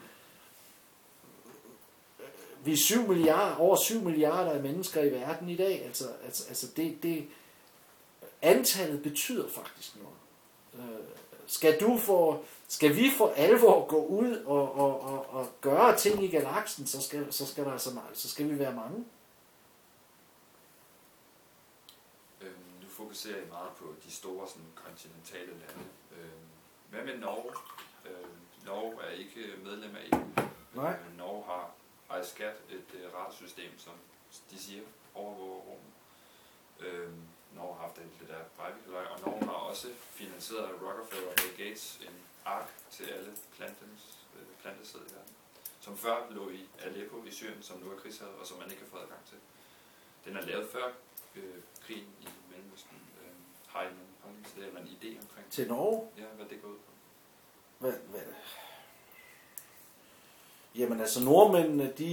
vi er syv milliarder, over syv milliarder af mennesker i verden i dag. Altså, altså, altså det, det, antallet betyder faktisk noget. Øh, skal du få, skal vi for alvor gå ud og, og, og, og gøre ting i galaksen, så skal, så skal der altså meget, så skal vi være mange. Øhm, nu fokuserer I meget på de store sådan, kontinentale lande. Øhm, hvad med Norge? Øhm, Norge er ikke medlem af E U. Nej. Øhm, Norge har EISCAT, et uh, radarsystem, som de siger, overvåger rummet. Øhm, Norge har haft alt det der Breivik-løg, og Norge har også finansieret af Rockefeller og Bill Gates en ark til alle plantens, øh, plantesæd i verden, som før lå i Aleppo i Syrien, som nu er krigshavet, og som man ikke har fået adgang til. Den er lavet før øh, krigen i Mellemøsten. Øh, har I en holdning til det, eller en idé omkring? Til Norge? Ja, hvad det går ud på? Hvad, hvad? Jamen altså nordmændene, de,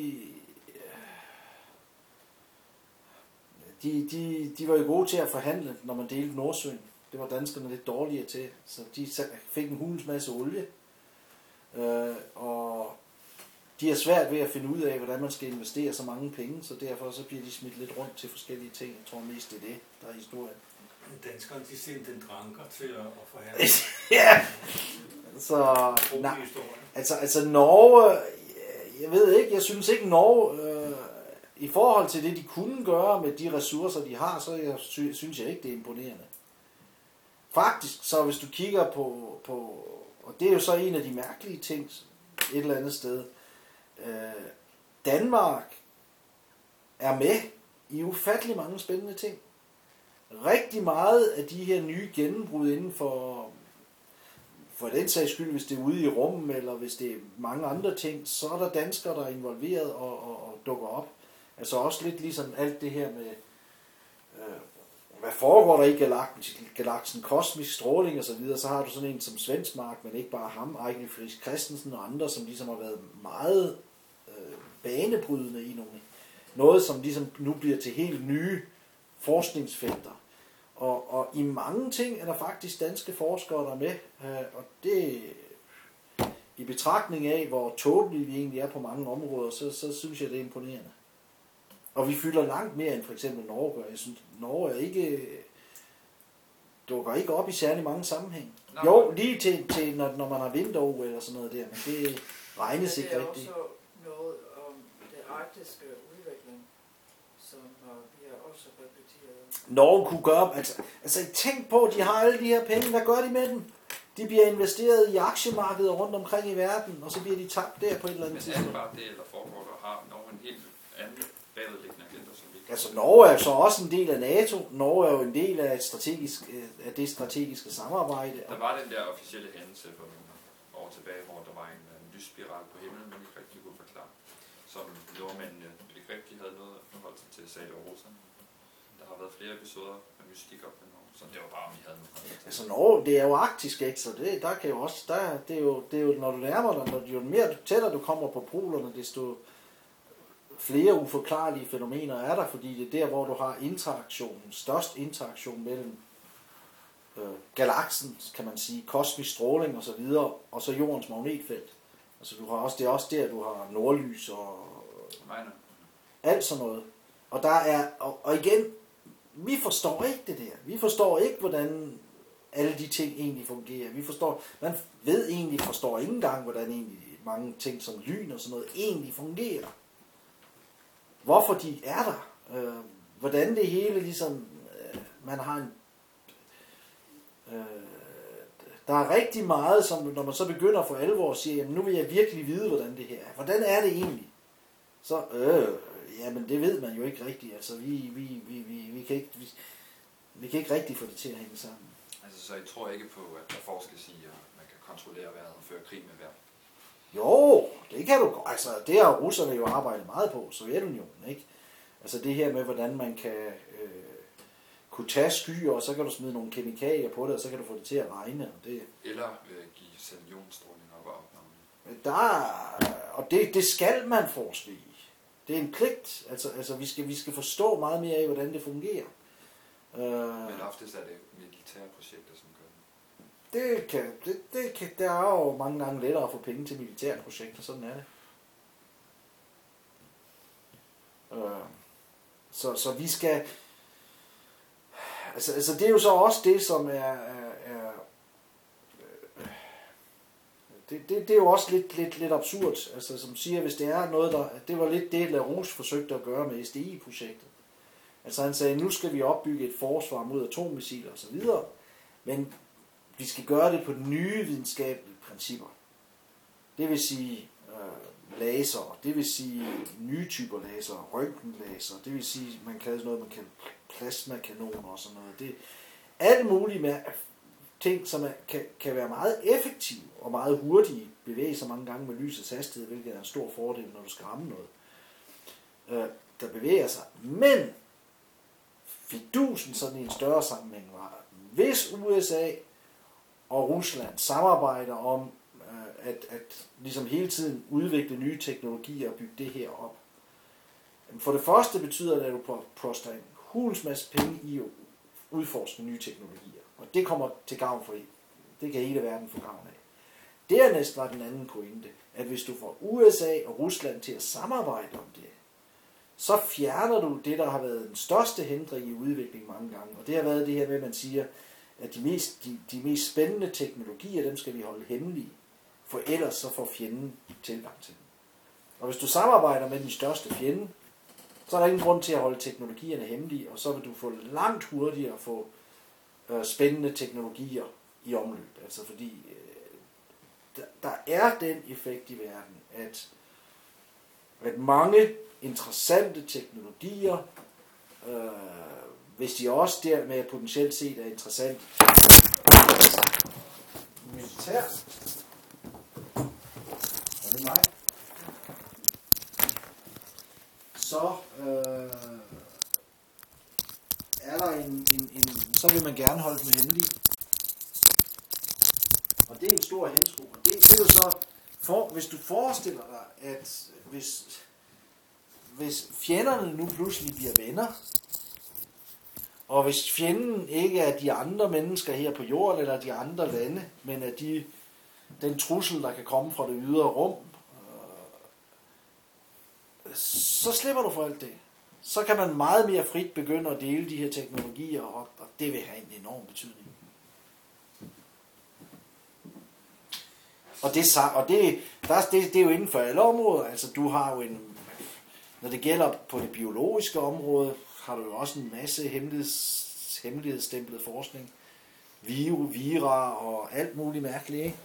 de, de, de var jo gode til at forhandle, når man delte Nordsøen. Det var danskerne lidt dårligere til, så de fik en hulens masse olie. Øh, og de er svært ved at finde ud af, hvordan man skal investere så mange penge, så derfor så bliver de smidt lidt rundt til forskellige ting. Jeg tror mest det er det, der er historien. Danskerne, de sendte en dranker til at, at forhandle. Ja! Så, nej, altså, altså Norge, jeg ved ikke, jeg synes ikke Norge, øh, i forhold til det, de kunne gøre med de ressourcer, de har, så jeg, synes jeg ikke, det er imponerende. Faktisk, så hvis du kigger på, på, og det er jo så en af de mærkelige ting, et eller andet sted, øh, Danmark er med i ufattelig mange spændende ting. Rigtig meget af de her nye gennembrud inden for, for den sags skyld, hvis det er ude i rummet, eller hvis det er mange andre ting, så er der danskere, der er involveret og, og, og dukker op. Altså også lidt ligesom alt det her med, øh, hvad foregår der i galaksen, galaksen kosmisk stråling og så videre, så har du sådan en som Svensmark, men ikke bare ham, Ejkel Friis Christensen og andre, som ligesom har været meget øh, banebrydende i nogle, noget, som ligesom nu bliver til helt nye forskningsfelter. Og, og i mange ting er der faktisk danske forskere, der er med, øh, og det i betragtning af, hvor tåbelige vi egentlig er på mange områder, så, så synes jeg, det er imponerende. Og vi fylder langt mere end for eksempel Norge gør. Jeg synes, Norge er ikke, dukker ikke op i særlig mange sammenhæng. Nej. Jo, lige til, til når, når man har vinter eller sådan noget der, men det regnes ikke rigtigt. Det er også noget om det arktiske udvikling, som vi har også repeteret. Norge kunne gøre, altså, altså tænk på, at de har alle de her penge, hvad gør de med dem? De bliver investeret i aktiemarkedet rundt omkring i verden, og så bliver de tabt der på et eller andet tidspunkt. Men er det bare det, eller foregår der har Norge en helt anden bagvedliggende agenda, som vi kan... Altså Norge er så også en del af NATO. Norge er jo en del af, strategisk, af det strategiske samarbejde. Der var den der officielle hændelse for nogle år tilbage, hvor der var en, en lysspiral på himlen, man ikke rigtig kunne forklare. Som nordmændene ikke rigtig havde noget at forholde sig til, sagde det over russerne. Der har været flere episoder med mystik op med Norge, så det var bare, om I havde noget. Altså Norge, det er jo arktisk, ikke? Så det, der kan jo også, der, det, er jo, det er jo, når du nærmer dig, når jo mere tættere du kommer på polerne, desto flere uforklarlige fænomener er der, fordi det er der, hvor du har interaktionen, størst interaktion mellem øh, galaksen, kan man sige, kosmisk stråling og så videre, og så jordens magnetfelt. Altså du har også, det er også der, du har nordlys og alt sådan noget. Og der er, og, og igen, vi forstår ikke det der. Vi forstår ikke, hvordan alle de ting egentlig fungerer. Vi forstår, man ved egentlig, forstår ikke engang, hvordan egentlig mange ting som lyn og sådan noget egentlig fungerer. Hvorfor de er der. Øh, hvordan det hele ligesom, øh, man har en, øh, der er rigtig meget, som når man så begynder for alvor at sige, jamen nu vil jeg virkelig vide, hvordan det her er. Hvordan er det egentlig? Så, øh, jamen det ved man jo ikke rigtigt. Altså vi, vi, vi, vi, vi, kan ikke, vi, vi kan ikke rigtig få det til at hænge sammen. Altså så I tror ikke på, at der forskes i, at man kan kontrollere vejret og føre krig med vejr? Jo, det kan du. Altså det har russerne jo arbejdet meget på, Sovjetunionen, ikke? Altså det her med, hvordan man kan øh, kunne tage skyer, og så kan du smide nogle kemikalier på det, og så kan du få det til at regne. Og det, eller øh, give salionstråling op og opnavne. Der, og det, det skal man forske i. Det er en pligt. Altså, altså vi, skal, vi skal forstå meget mere af, hvordan det fungerer. Men oftest er det militære projekter, som gør det. Det kan, det, det kan, der er jo mange gange lettere at få penge til militære projekter, sådan er det. Så, så vi skal, altså, altså det er jo så også det, som er, er, er det, det, det er jo også lidt, lidt, lidt absurd, altså som siger, hvis det er noget, der, det var lidt det, LaRouche forsøgte at gøre med S D I-projektet. Altså han sagde, nu skal vi opbygge et forsvar mod atommissiler osv., men vi skal gøre det på nye videnskabelige principper. Det vil sige øh, laser, det vil sige nye typer laser, røntgenlaser, det vil sige, man kan noget, man kan plasmakanoner og sådan noget. Det alt muligt med ting, som er, kan, kan være meget effektive og meget hurtige, bevæge sig mange gange med lysets hastighed, hvilket er en stor fordel, når du skal ramme noget, øh, der bevæger sig. Men fidusen sådan i en større sammenhæng var, hvis U S A og Rusland samarbejder om øh, at, at ligesom hele tiden udvikle nye teknologier og bygge det her op. For det første betyder det, at du poster en hulens masse penge i at udforske nye teknologier. Og det kommer til gavn for en. Det kan hele verden få gavn af. Dernæst var den anden pointe, at hvis du får U S A og Rusland til at samarbejde om det, så fjerner du det, der har været den største hindring i udvikling mange gange. Og det har været det her med, at man siger, at de mest, de, de mest spændende teknologier, dem skal vi holde hemmelige, for ellers så får fjenden tilgang til dem. Og hvis du samarbejder med den største fjende, så er der ingen grund til at holde teknologierne hemmelige, og så vil du få langt hurtigere at få øh, spændende teknologier i omløb. Altså fordi øh, der, der er den effekt i verden, at, at mange interessante teknologier, øh, hvis de også dermed potentielt set er interessant militært. Er det mig? Så øh, er der en, en, en, så vil man gerne holde dem hemmelige. Og det er en stor hemsko. Og det, det er jo så, for, hvis du forestiller dig, at hvis, hvis fjenderne nu pludselig bliver venner, og hvis fjenden ikke er de andre mennesker her på jorden, eller de andre lande, men er de, den trussel, der kan komme fra det ydre rum, så slipper du for alt det. Så kan man meget mere frit begynde at dele de her teknologier, og, og det vil have en enorm betydning. Og, det, og det, der, det, det er jo inden for alle områder. Altså du har jo en, når det gælder på det biologiske område, har du jo også en masse hemmeligheds, hemmelighedsstemplet forskning. Viru, vira og alt muligt mærkeligt, ikke?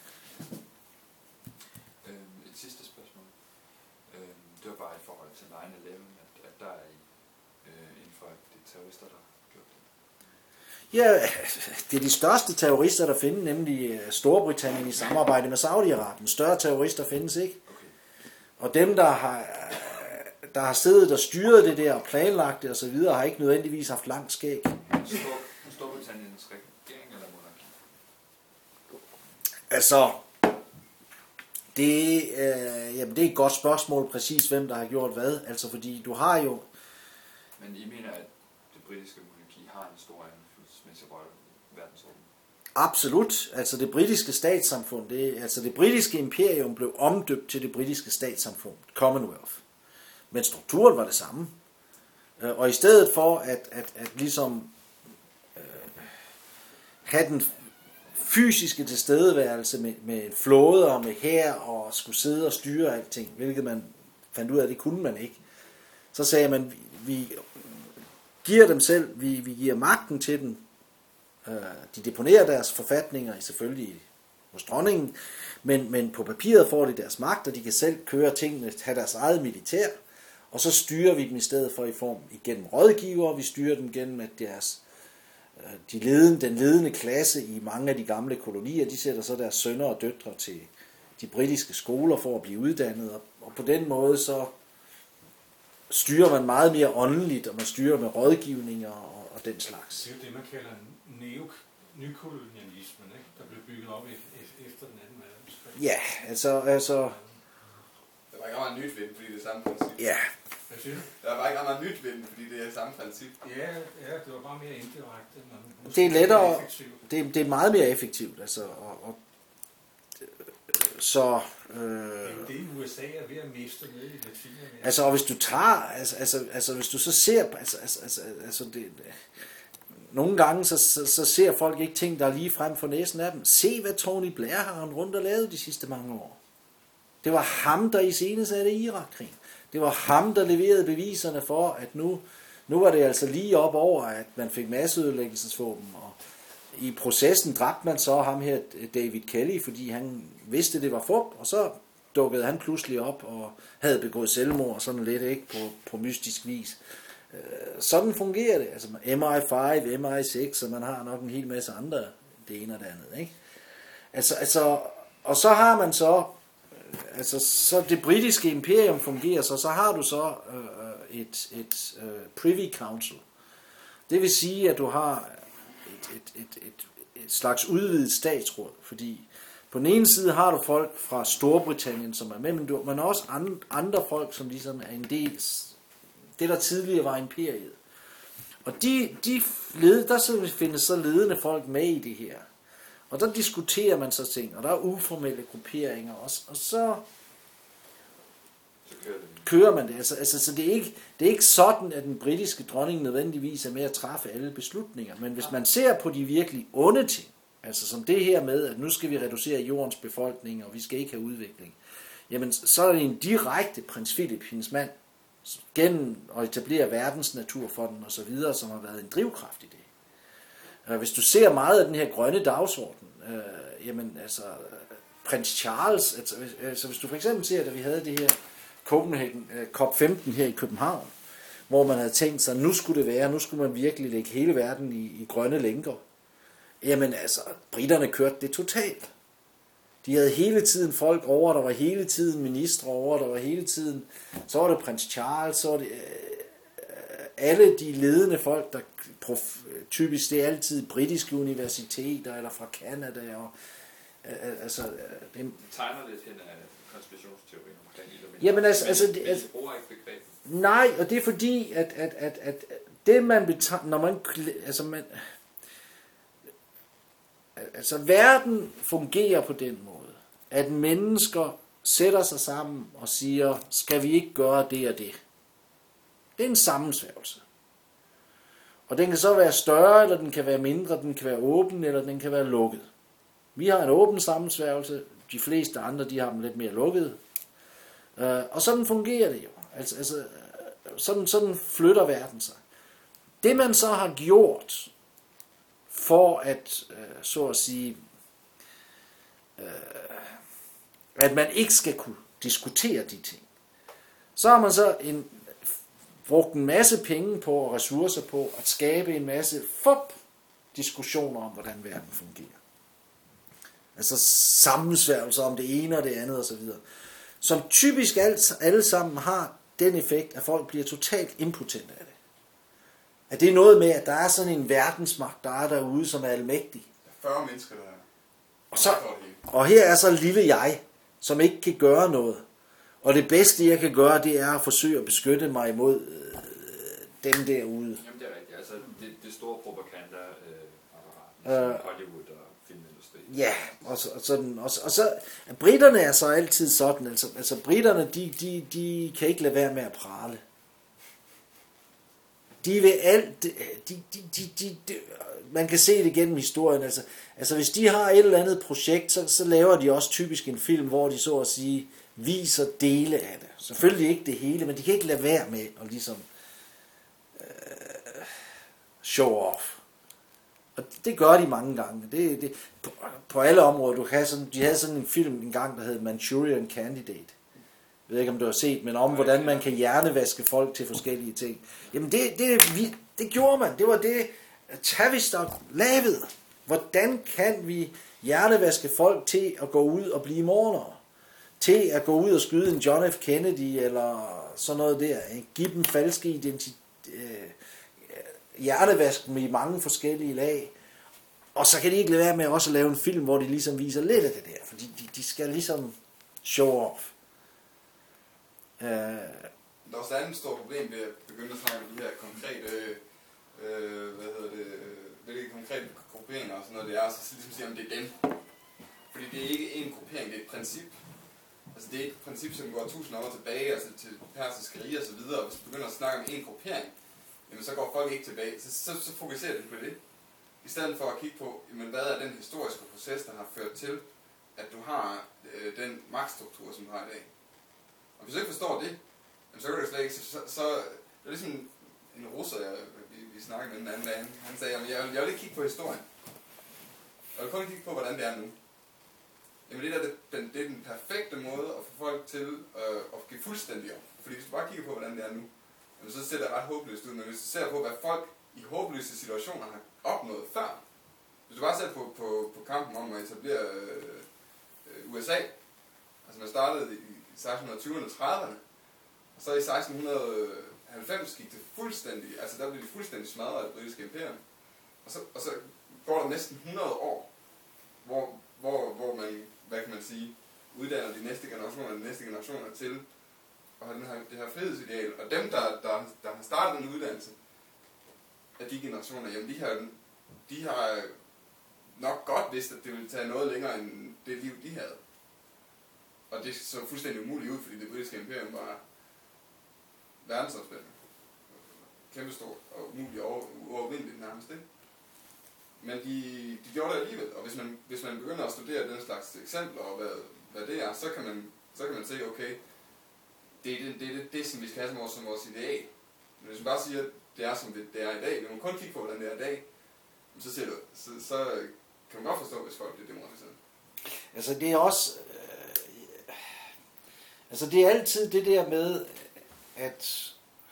Øhm, et sidste spørgsmål. Øhm, det var bare i forhold til nine eleven, at, at der er i, øh, inden for de terrorister, der har gjort det. Ja, det er de største terrorister, der findes, nemlig Storbritannien i samarbejde med Saudi-Arabien. Større terrorister findes ikke. Okay. Og dem, der har, der har siddet og styret det der og planlagt det osv., har ikke nødvendigvis haft langt skæg. Stor, Storbritanniens regering eller monarki? Altså, det, øh, jamen det er et godt spørgsmål, præcis hvem der har gjort hvad. Altså fordi du har jo... Men I mener, at det britiske monarki har en stor indflydelsesmæssig rolle i verdensordenen? Absolut. Altså det britiske statssamfund, det, altså det britiske imperium blev omdøbt til det britiske statssamfund, Commonwealth. Men strukturen var det samme. Og i stedet for at, at, at ligesom øh, have den fysiske tilstedeværelse med, med flåde og med hær og skulle sidde og styre alting, hvilket man fandt ud af, det kunne man ikke. Så sagde man, vi giver dem selv, vi, vi giver magten til dem. De deponerer deres forfatninger, selvfølgelig hos dronningen, men, men på papiret får de deres magt, og de kan selv køre tingene, have deres eget militær, og så styrer vi dem i stedet for i form igennem rådgivere, vi styrer dem gennem at deres, de ledende, den ledende klasse i mange af de gamle kolonier, de sætter så deres sønner og døtre til de britiske skoler for at blive uddannet, og, og på den måde så styrer man meget mere åndeligt, og man styrer med rådgivninger og, og den slags. Det er jo det, man kalder neo- nykolonialismen, ikke? Der blev bygget op efter den anden verdenskrig. Ja, altså... altså der var ikke ret meget nyt ved det, fordi det er samme princip. Ja. Hvad siger du? Der var ikke ret meget nyt ved det, fordi det er samme princip. Ja, ja, det var bare mere indirekte. Men det er lettere... Det, det er meget mere effektivt, altså... Og, og, så... Øh, det er U S A er ved at miste nede i Latinamerika. Altså, og hvis du tager... Altså, altså, altså hvis du så ser... Altså, altså, altså, altså det... Nogle gange, så, så, så ser folk ikke ting, der er lige frem for næsen af dem. Se, hvad Tony Blair har han rundt og lavet de sidste mange år. Det var ham, der iscenesatte Irak-krigen. Det var ham, der leverede beviserne for, at nu, nu var det altså lige op over, at man fik masseødelæggelsesvåben. Og i processen dræbte man så ham her, David Kelly, fordi han vidste, det var fup, og så dukkede han pludselig op og havde begået selvmord, sådan lidt, ikke, på, på mystisk vis. Sådan fungerer det. Altså M I fem, M I seks, og man har nok en hel masse andre, det ene og det andet, ikke? Altså, altså, og så har man så, altså, så det britiske imperium fungerer, så så har du så øh, et, et øh, Privy Council. Det vil sige, at du har et, et, et, et, et slags udvidet statsråd, fordi på den ene side har du folk fra Storbritannien, som er med, men du, man har også andre, andre folk, som ligesom er en del det, der tidligere var imperiet. Og de, de led, der findes så ledende folk med i det her. Og der diskuterer man så ting, og der er uformelle grupperinger også, og så kører man det. Altså, altså, så det er, ikke, det er ikke sådan, at den britiske dronning nødvendigvis er med at træffe alle beslutninger. Men hvis man ser på de virkelig onde ting, altså som det her med, at nu skal vi reducere jordens befolkning, og vi skal ikke have udvikling, jamen så er det en direkte prins Philip, hendes mand, gennem at etablere verdensnaturfonden og så videre, som har været en drivkraft i det. Hvis du ser meget af den her grønne dagsorden, øh, jamen altså prins Charles, altså, altså hvis du for eksempel ser, da vi havde det her Copenhagen, øh, COP femten her i København, hvor man havde tænkt sig, nu skulle det være, nu skulle man virkelig lægge hele verden i, i grønne lænker. Jamen altså, britterne kørte det totalt. De havde hele tiden folk over, der var hele tiden ministre over, der var hele tiden, så var det prins Charles, så var det øh, alle de ledende folk, der prof, typisk det er altid britiske universiteter, eller fra Canada, og øh, altså... Øh, det tegner lidt hen af konspirationsteorien omkring det. Jamen altså... altså, det, altså bruger ikke begrebet. Nej, og det er fordi, at, at, at, at det man betegner, når man... Altså man... Altså verden fungerer på den måde, at mennesker sætter sig sammen og siger, skal vi ikke gøre det og det? Det er en sammensværgelse. Og den kan så være større, eller den kan være mindre, den kan være åben, eller den kan være lukket. Vi har en åben sammensværgelse, de fleste andre, de har dem lidt mere lukket. Og sådan fungerer det jo. Altså, altså sådan, sådan flytter verden sig. Det man så har gjort, for at, øh, så at sige, øh, at man ikke skal kunne diskutere de ting, så har man så en, brugt en masse penge på og ressourcer på at skabe en masse fup diskussioner om, hvordan verden fungerer. Altså sammensværgelser om det ene og det andet osv. Som typisk alt, alle sammen har den effekt, at folk bliver totalt impotente af det. At det er noget med, at der er sådan en verdensmagt, der er derude, som er almægtig. fyrre mennesker, der er. Og, så, og her er så lille jeg, som ikke kan gøre noget. Og det bedste, jeg kan gøre, det er at forsøge at beskytte mig imod øh, dem derude. Jamen det er rigtigt. Altså det, det store propaganda, øh, apparat, øh, Hollywood og ja, og, så, og sådan, og, og så, britterne er så altid sådan, altså, altså britterne, de, de, de kan ikke lade være med at prale. De vil alt, de, de, de, de, de, man kan se det gennem historien, altså, altså hvis de har et eller andet projekt, så, så laver de også typisk en film, hvor de så at sige, viser dele af det. Selvfølgelig ikke det hele, men de kan ikke lade være med at ligesom øh, show off. Og det gør de mange gange. Det, det, på, på alle områder. Du kan sådan, de havde sådan en film en gang, der hed Manchurian Candidate. Jeg ved ikke, om du har set, men om hvordan man kan hjernevaske folk til forskellige ting. Jamen det, det, vi, det gjorde man. Det var det, Tavistock lavede. Hvordan kan vi hjernevaske folk til at gå ud og blive mornere? Til at gå ud og skyde en John F. Kennedy eller sådan noget der. Ikke? Give dem falske identitet. Øh, hjernevask dem i mange forskellige lag. Og så kan de ikke lade være med også at lave en film, hvor de ligesom viser lidt af det der. Fordi de, de skal ligesom show off. Uh, Der er også et andet stort problem ved at begynde at snakke om de her konkrete, øh, hvad hedder det, hvilke konkrete grupperinger og sådan noget det er, så ligesom sige, om det er dem. Fordi det er ikke en gruppering, det er et princip. Altså det er et princip, som går tusind år tilbage, altså til persiske rige og så videre, og hvis du begynder at snakke om en gruppering, jamen så går folk ikke tilbage, så, så, så fokuserer de på det. I stedet for at kigge på, jamen, hvad er den historiske proces, der har ført til, at du har øh, den magtstruktur, som du har i dag. Og hvis du ikke forstår det, jamen, så kan du slet ikke, så, så, så det er ligesom en russer, jeg, vi, vi snakkede med den anden dag, han sagde, jamen, jeg, jeg vil ikke kigge på historien. Jeg vil kun kigge på, hvordan det er nu. Jamen det, der, det, den, det er den perfekte måde at få folk til øh, at give fuldstændig op. Fordi hvis du bare kigger på, hvordan det er nu, jamen, så ser det ret håbløst ud. Men hvis du ser på, hvad folk i håbløse situationer har opnået før, hvis du bare ser på, på, på kampen om at etablere øh, U S A, altså man startede i seksten tyverne og trediverne, og så i seksten halvfems gik det fuldstændig, altså der blev de fuldstændig smadret af det britiske imperium. Og så, og så går der næsten hundrede år, hvor, hvor, hvor man, hvad kan man sige, uddanner de næste generationer, de næste generationer til at have den her, det her frihedsideal. Og dem, der, der, der har startet en uddannelse af de generationer, jamen de har, de har nok godt vidst, at det ville tage noget længere end det liv, de havde. Og det så fuldstændig umuligt ud, fordi det britiske imperium var verdensomspændende. Kæmpestort og umuligt og uovervindeligt nærmest, ikke? Men de, de gjorde det alligevel, og hvis man, hvis man begynder at studere den slags eksempler og hvad, hvad det er, så kan man, så kan man se, okay, det er det, det, det, det som vi skal have som vores, som vores ideal. Men hvis man bare siger, at det er som det, det er i dag, men man kun kigge på, hvordan det er i dag, så, siger du, så, så kan man godt forstå, hvis folk det demokratiserer. Altså det er også, øh, altså det er altid det der med, at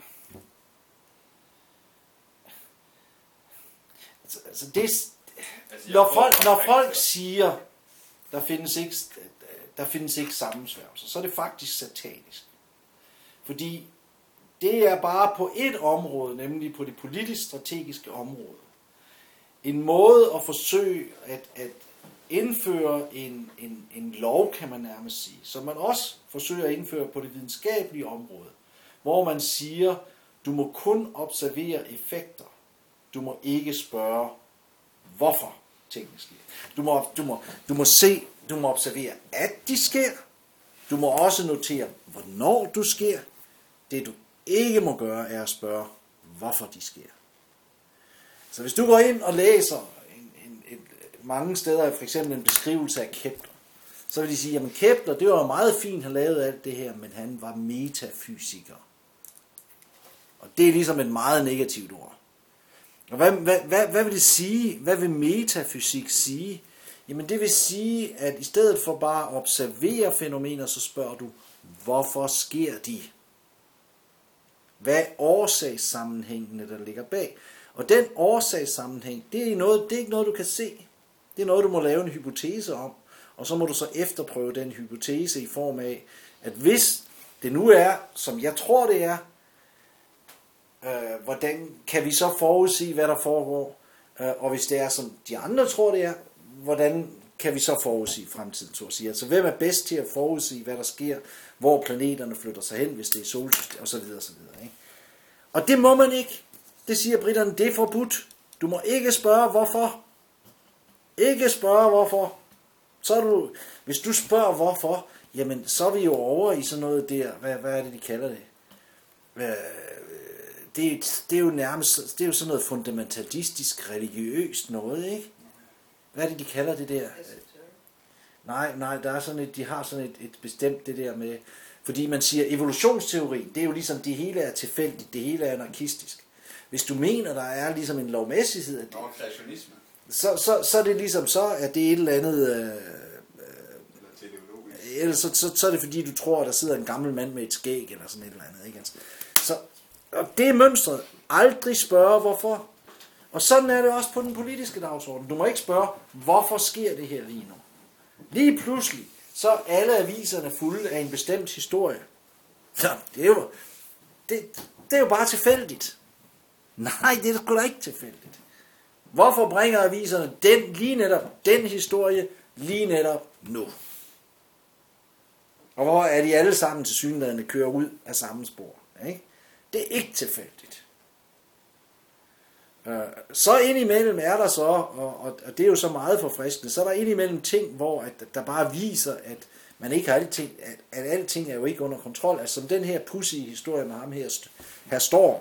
altså, altså det, altså, når folk, når folk siger, der findes ikke, der findes ikke sammensværgelser, så er det faktisk satanisk. Fordi det er bare på et område, nemlig på det politisk-strategiske område, en måde at forsøge at, at indføre en, en, en lov, kan man nærmest sige, som man også forsøger at indføre på det videnskabelige område, hvor man siger, du må kun observere effekter. Du må ikke spørge, hvorfor tingene sker. Du må, du må, du må se, du må observere, at de sker. Du må også notere, hvornår du sker. Det du ikke må gøre, er at spørge, hvorfor de sker. Så hvis du går ind og læser en, en, en, mange steder, for eksempel en beskrivelse af Kepler, så vil de sige, at Kepler, det var meget fint, han lavede alt det her, men han var metafysiker. Og det er ligesom et meget negativt ord. Og hvad, hvad, hvad, hvad vil det sige? Hvad vil metafysik sige? Jamen det vil sige, at i stedet for bare at observere fænomener, så spørger du, hvorfor sker de? Hvad er årsagssammenhængene, der ligger bag? Og den årsagssammenhæng, det er, noget, det er ikke noget, du kan se. Det er noget, du må lave en hypotese om. Og så må du så efterprøve den hypotese i form af, at hvis det nu er, som jeg tror det er, øh, hvordan kan vi så forudsige, hvad der foregår? Øh, og hvis det er, som de andre tror det er, hvordan kan vi så forudsige fremtiden, så at sige? Altså, hvem er bedst til at forudsige, hvad der sker, hvor planeterne flytter sig hen, hvis det er solsystem, og så videre, og så videre, ikke? Og det må man ikke. Det siger britterne, det er forbudt. Du må ikke spørge, hvorfor. Ikke spørge, hvorfor. Så er du, hvis du spørger hvorfor, jamen så er vi jo over i sådan noget der, hvad, hvad er det, de kalder det? Det, det er jo nærmest, det er jo sådan noget fundamentalistisk, religiøst noget, ikke? Hvad er det, de kalder det der? Nej, nej, der er sådan et, de har sådan et, et bestemt det der med, fordi man siger evolutionsteori, det er jo ligesom, det hele er tilfældigt, det hele er anarkistisk. Hvis du mener, der er ligesom en lovmæssighed, at det, så, så, så er det ligesom så, at det er et eller andet, øh, øh, eller så, så, så er det fordi, du tror, at der sidder en gammel mand med et skæg, eller sådan et eller andet, ikke? Altså, så, og det er mønstret. Aldrig spørge, hvorfor. Og sådan er det også på den politiske dagsorden. Du må ikke spørge, hvorfor sker det her lige nu? Lige pludselig, så er alle aviserne fulde af en bestemt historie. Så det er jo, det, det er jo bare tilfældigt. Nej, det er sgu da ikke tilfældigt. Hvorfor bringer aviserne den, lige netop den historie lige netop nu? Og hvor er de alle sammen til synligheden kører ud af samme spor? Ikke? Det er ikke tilfældigt. Så indimellem er der så, og, og det er jo så meget forfriskende, så er der indimellem ting, hvor at der bare viser, at man ikke har alting, at, at alting er jo ikke under kontrol. Altså som den her pussy historie med ham her, her Storm.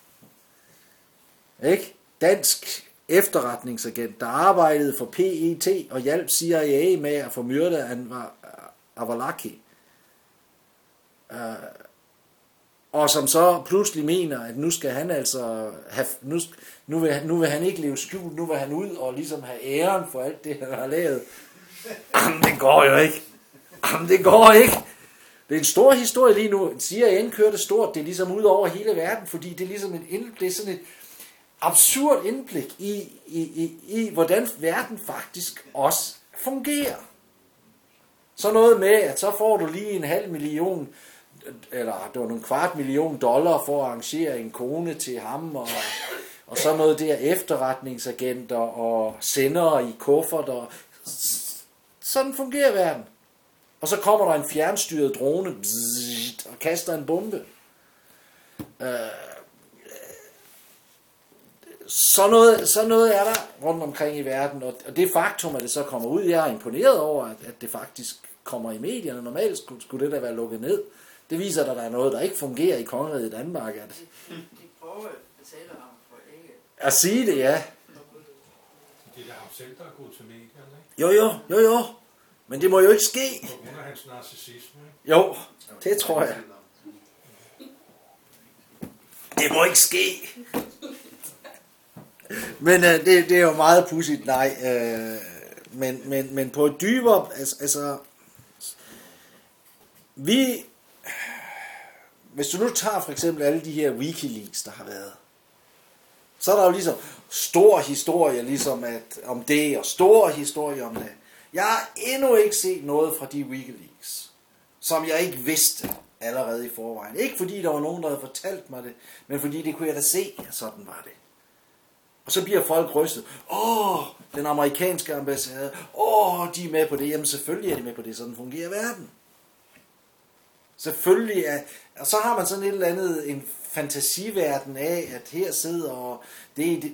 Ikke? Dansk efterretningsagent, der arbejdede for P E T og hjalp C I A med at få myrdet Anwar Awlaki. Uh, og som så pludselig mener, at nu skal han altså have, nu, nu, vil, nu vil han ikke leve skjult, nu vil han ud og ligesom have æren for alt det, han har lavet. Jamen, det går jo ikke. Jamen, det går ikke. Det er en stor historie lige nu. C I A kører det stort, det er ligesom ud over hele verden, fordi det er ligesom en, det er sådan et absurd indblik i, i, i, i, hvordan verden faktisk også fungerer. Så noget med, at så får du lige en halv million, eller det var nogle kvart million dollar for at arrangere en kone til ham, og, og så noget der efterretningsagenter og sendere i kufferter. Sådan fungerer verden. Og så kommer der en fjernstyret drone bzzzt, og kaster en bombe. Øh, så, noget, så noget er der rundt omkring i verden, og, og det faktum, at det så kommer ud, jeg er imponeret over, at, at det faktisk kommer i medierne. Normalt skulle, skulle det da være lukket ned. Det viser, at der er noget, der ikke fungerer i kongeriget Danmark. At de, de prøver at betale ham for ikke at sige det, ja. Det er ham selv, der er gået til medierne, ikke? Jo, jo, jo, jo. Men det må jo ikke ske. På grund af hans narcissisme, ikke? Jo, det tror jeg. Det må ikke ske. Men øh, det, det er jo meget pudsigt, nej. Øh, men, men, men på et dybere, altså, altså vi, hvis du nu tager for eksempel alle de her Wikileaks, der har været, så er der jo ligesom stor historie ligesom at, om det, og stor historie om det. Jeg har endnu ikke set noget fra de Wikileaks, som jeg ikke vidste allerede i forvejen. Ikke fordi der var nogen, der havde fortalt mig det, men fordi det kunne jeg da se, at sådan var det. Og så bliver folk rystet. Åh, den amerikanske ambassade. Åh, de er med på det. Jamen selvfølgelig er de med på det. Sådan fungerer verden. Selvfølgelig er... Og så har man sådan et eller andet, en fantasiverden af, at her sidder og... Det er... Det,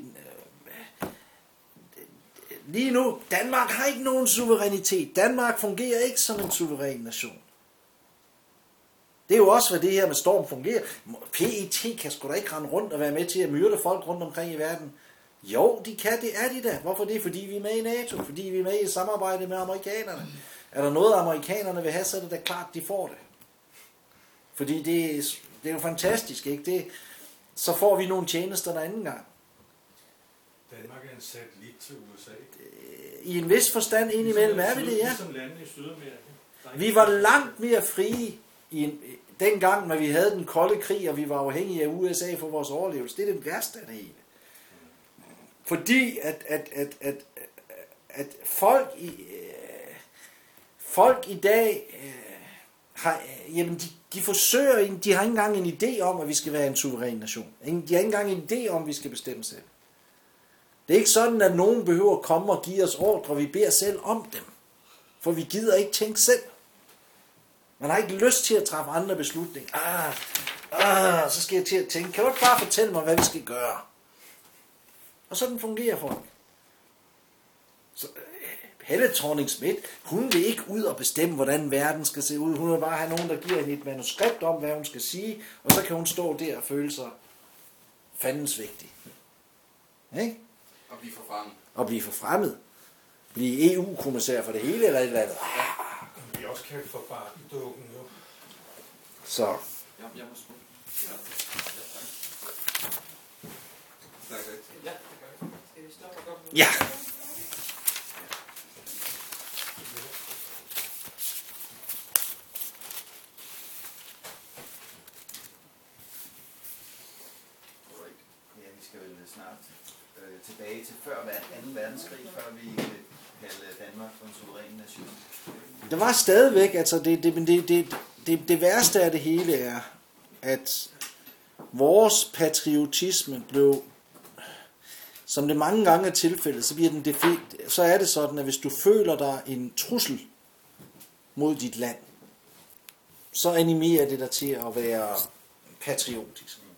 lige nu, Danmark har ikke nogen suverænitet. Danmark fungerer ikke som en suveræn nation. Det er jo også, hvad det her med Storm fungerer. P E T kan sgu da ikke rende rundt og være med til at myrde folk rundt omkring i verden. Jo, de kan, det er de da. Hvorfor det? Fordi vi er med i NATO. Fordi vi er med i samarbejde med amerikanerne. Er der noget, amerikanerne vil have, så er det da klart, de får det. Fordi det, det er jo fantastisk, ikke? Det, så får vi nogle tjenester der anden gang. Danmark er en satellit til U S A. I en vis forstand indimellem er vi det, ja. Ligesom landene i Sydamerika. Vi var langt mere frie i en, dengang, når vi havde den kolde krig, og vi var afhængige af U S A for vores overlevelse. Det er det værste af det hele. Fordi at, at, at, at, at folk, i, øh, folk i dag øh, har, øh, jamen de, de forsøger, de har ikke engang en idé om, at vi skal være en suveræn nation. De har ikke engang en idé om, at vi skal bestemme selv. Det er ikke sådan, at nogen behøver at komme og give os ordre, vi beder selv om dem. For vi gider ikke tænke selv. Man har ikke lyst til at træffe andre beslutninger. Ah, ah, så skal jeg til at tænke, kan du ikke bare fortælle mig, hvad vi skal gøre? Og sådan fungerer folk. Så, Helle Thorning-Schmidt, hun vil ikke ud og bestemme, hvordan verden skal se ud. Hun vil bare have nogen, der giver hende et manuskript om, hvad hun skal sige, og så kan hun stå der og føle sig fandens vigtig. Ikke? Og blive forfremmet. Og blive forfremmet. Blive E U-kommissær for det hele, eller et eller andet. Vi er også kaldt for Barbie-dukken, jo. Så. Ja, jeg må smutte. Ja. Ja, tak. Ja, skal vi stoppe og gå nu? Ja. Ja, vi skal vel snart øh, tilbage til før anden verdenskrig, før vi kan kalde Danmark for en suveræn nation. Der var stadigvæk, altså det, det, det, det, det, det værste af det hele er, at vores patriotisme blev, som det mange gange er tilfældet, så, bliver den defekt, så er det sådan, at hvis du føler dig en trussel mod dit land, så animerer det dig til at være patriotisk.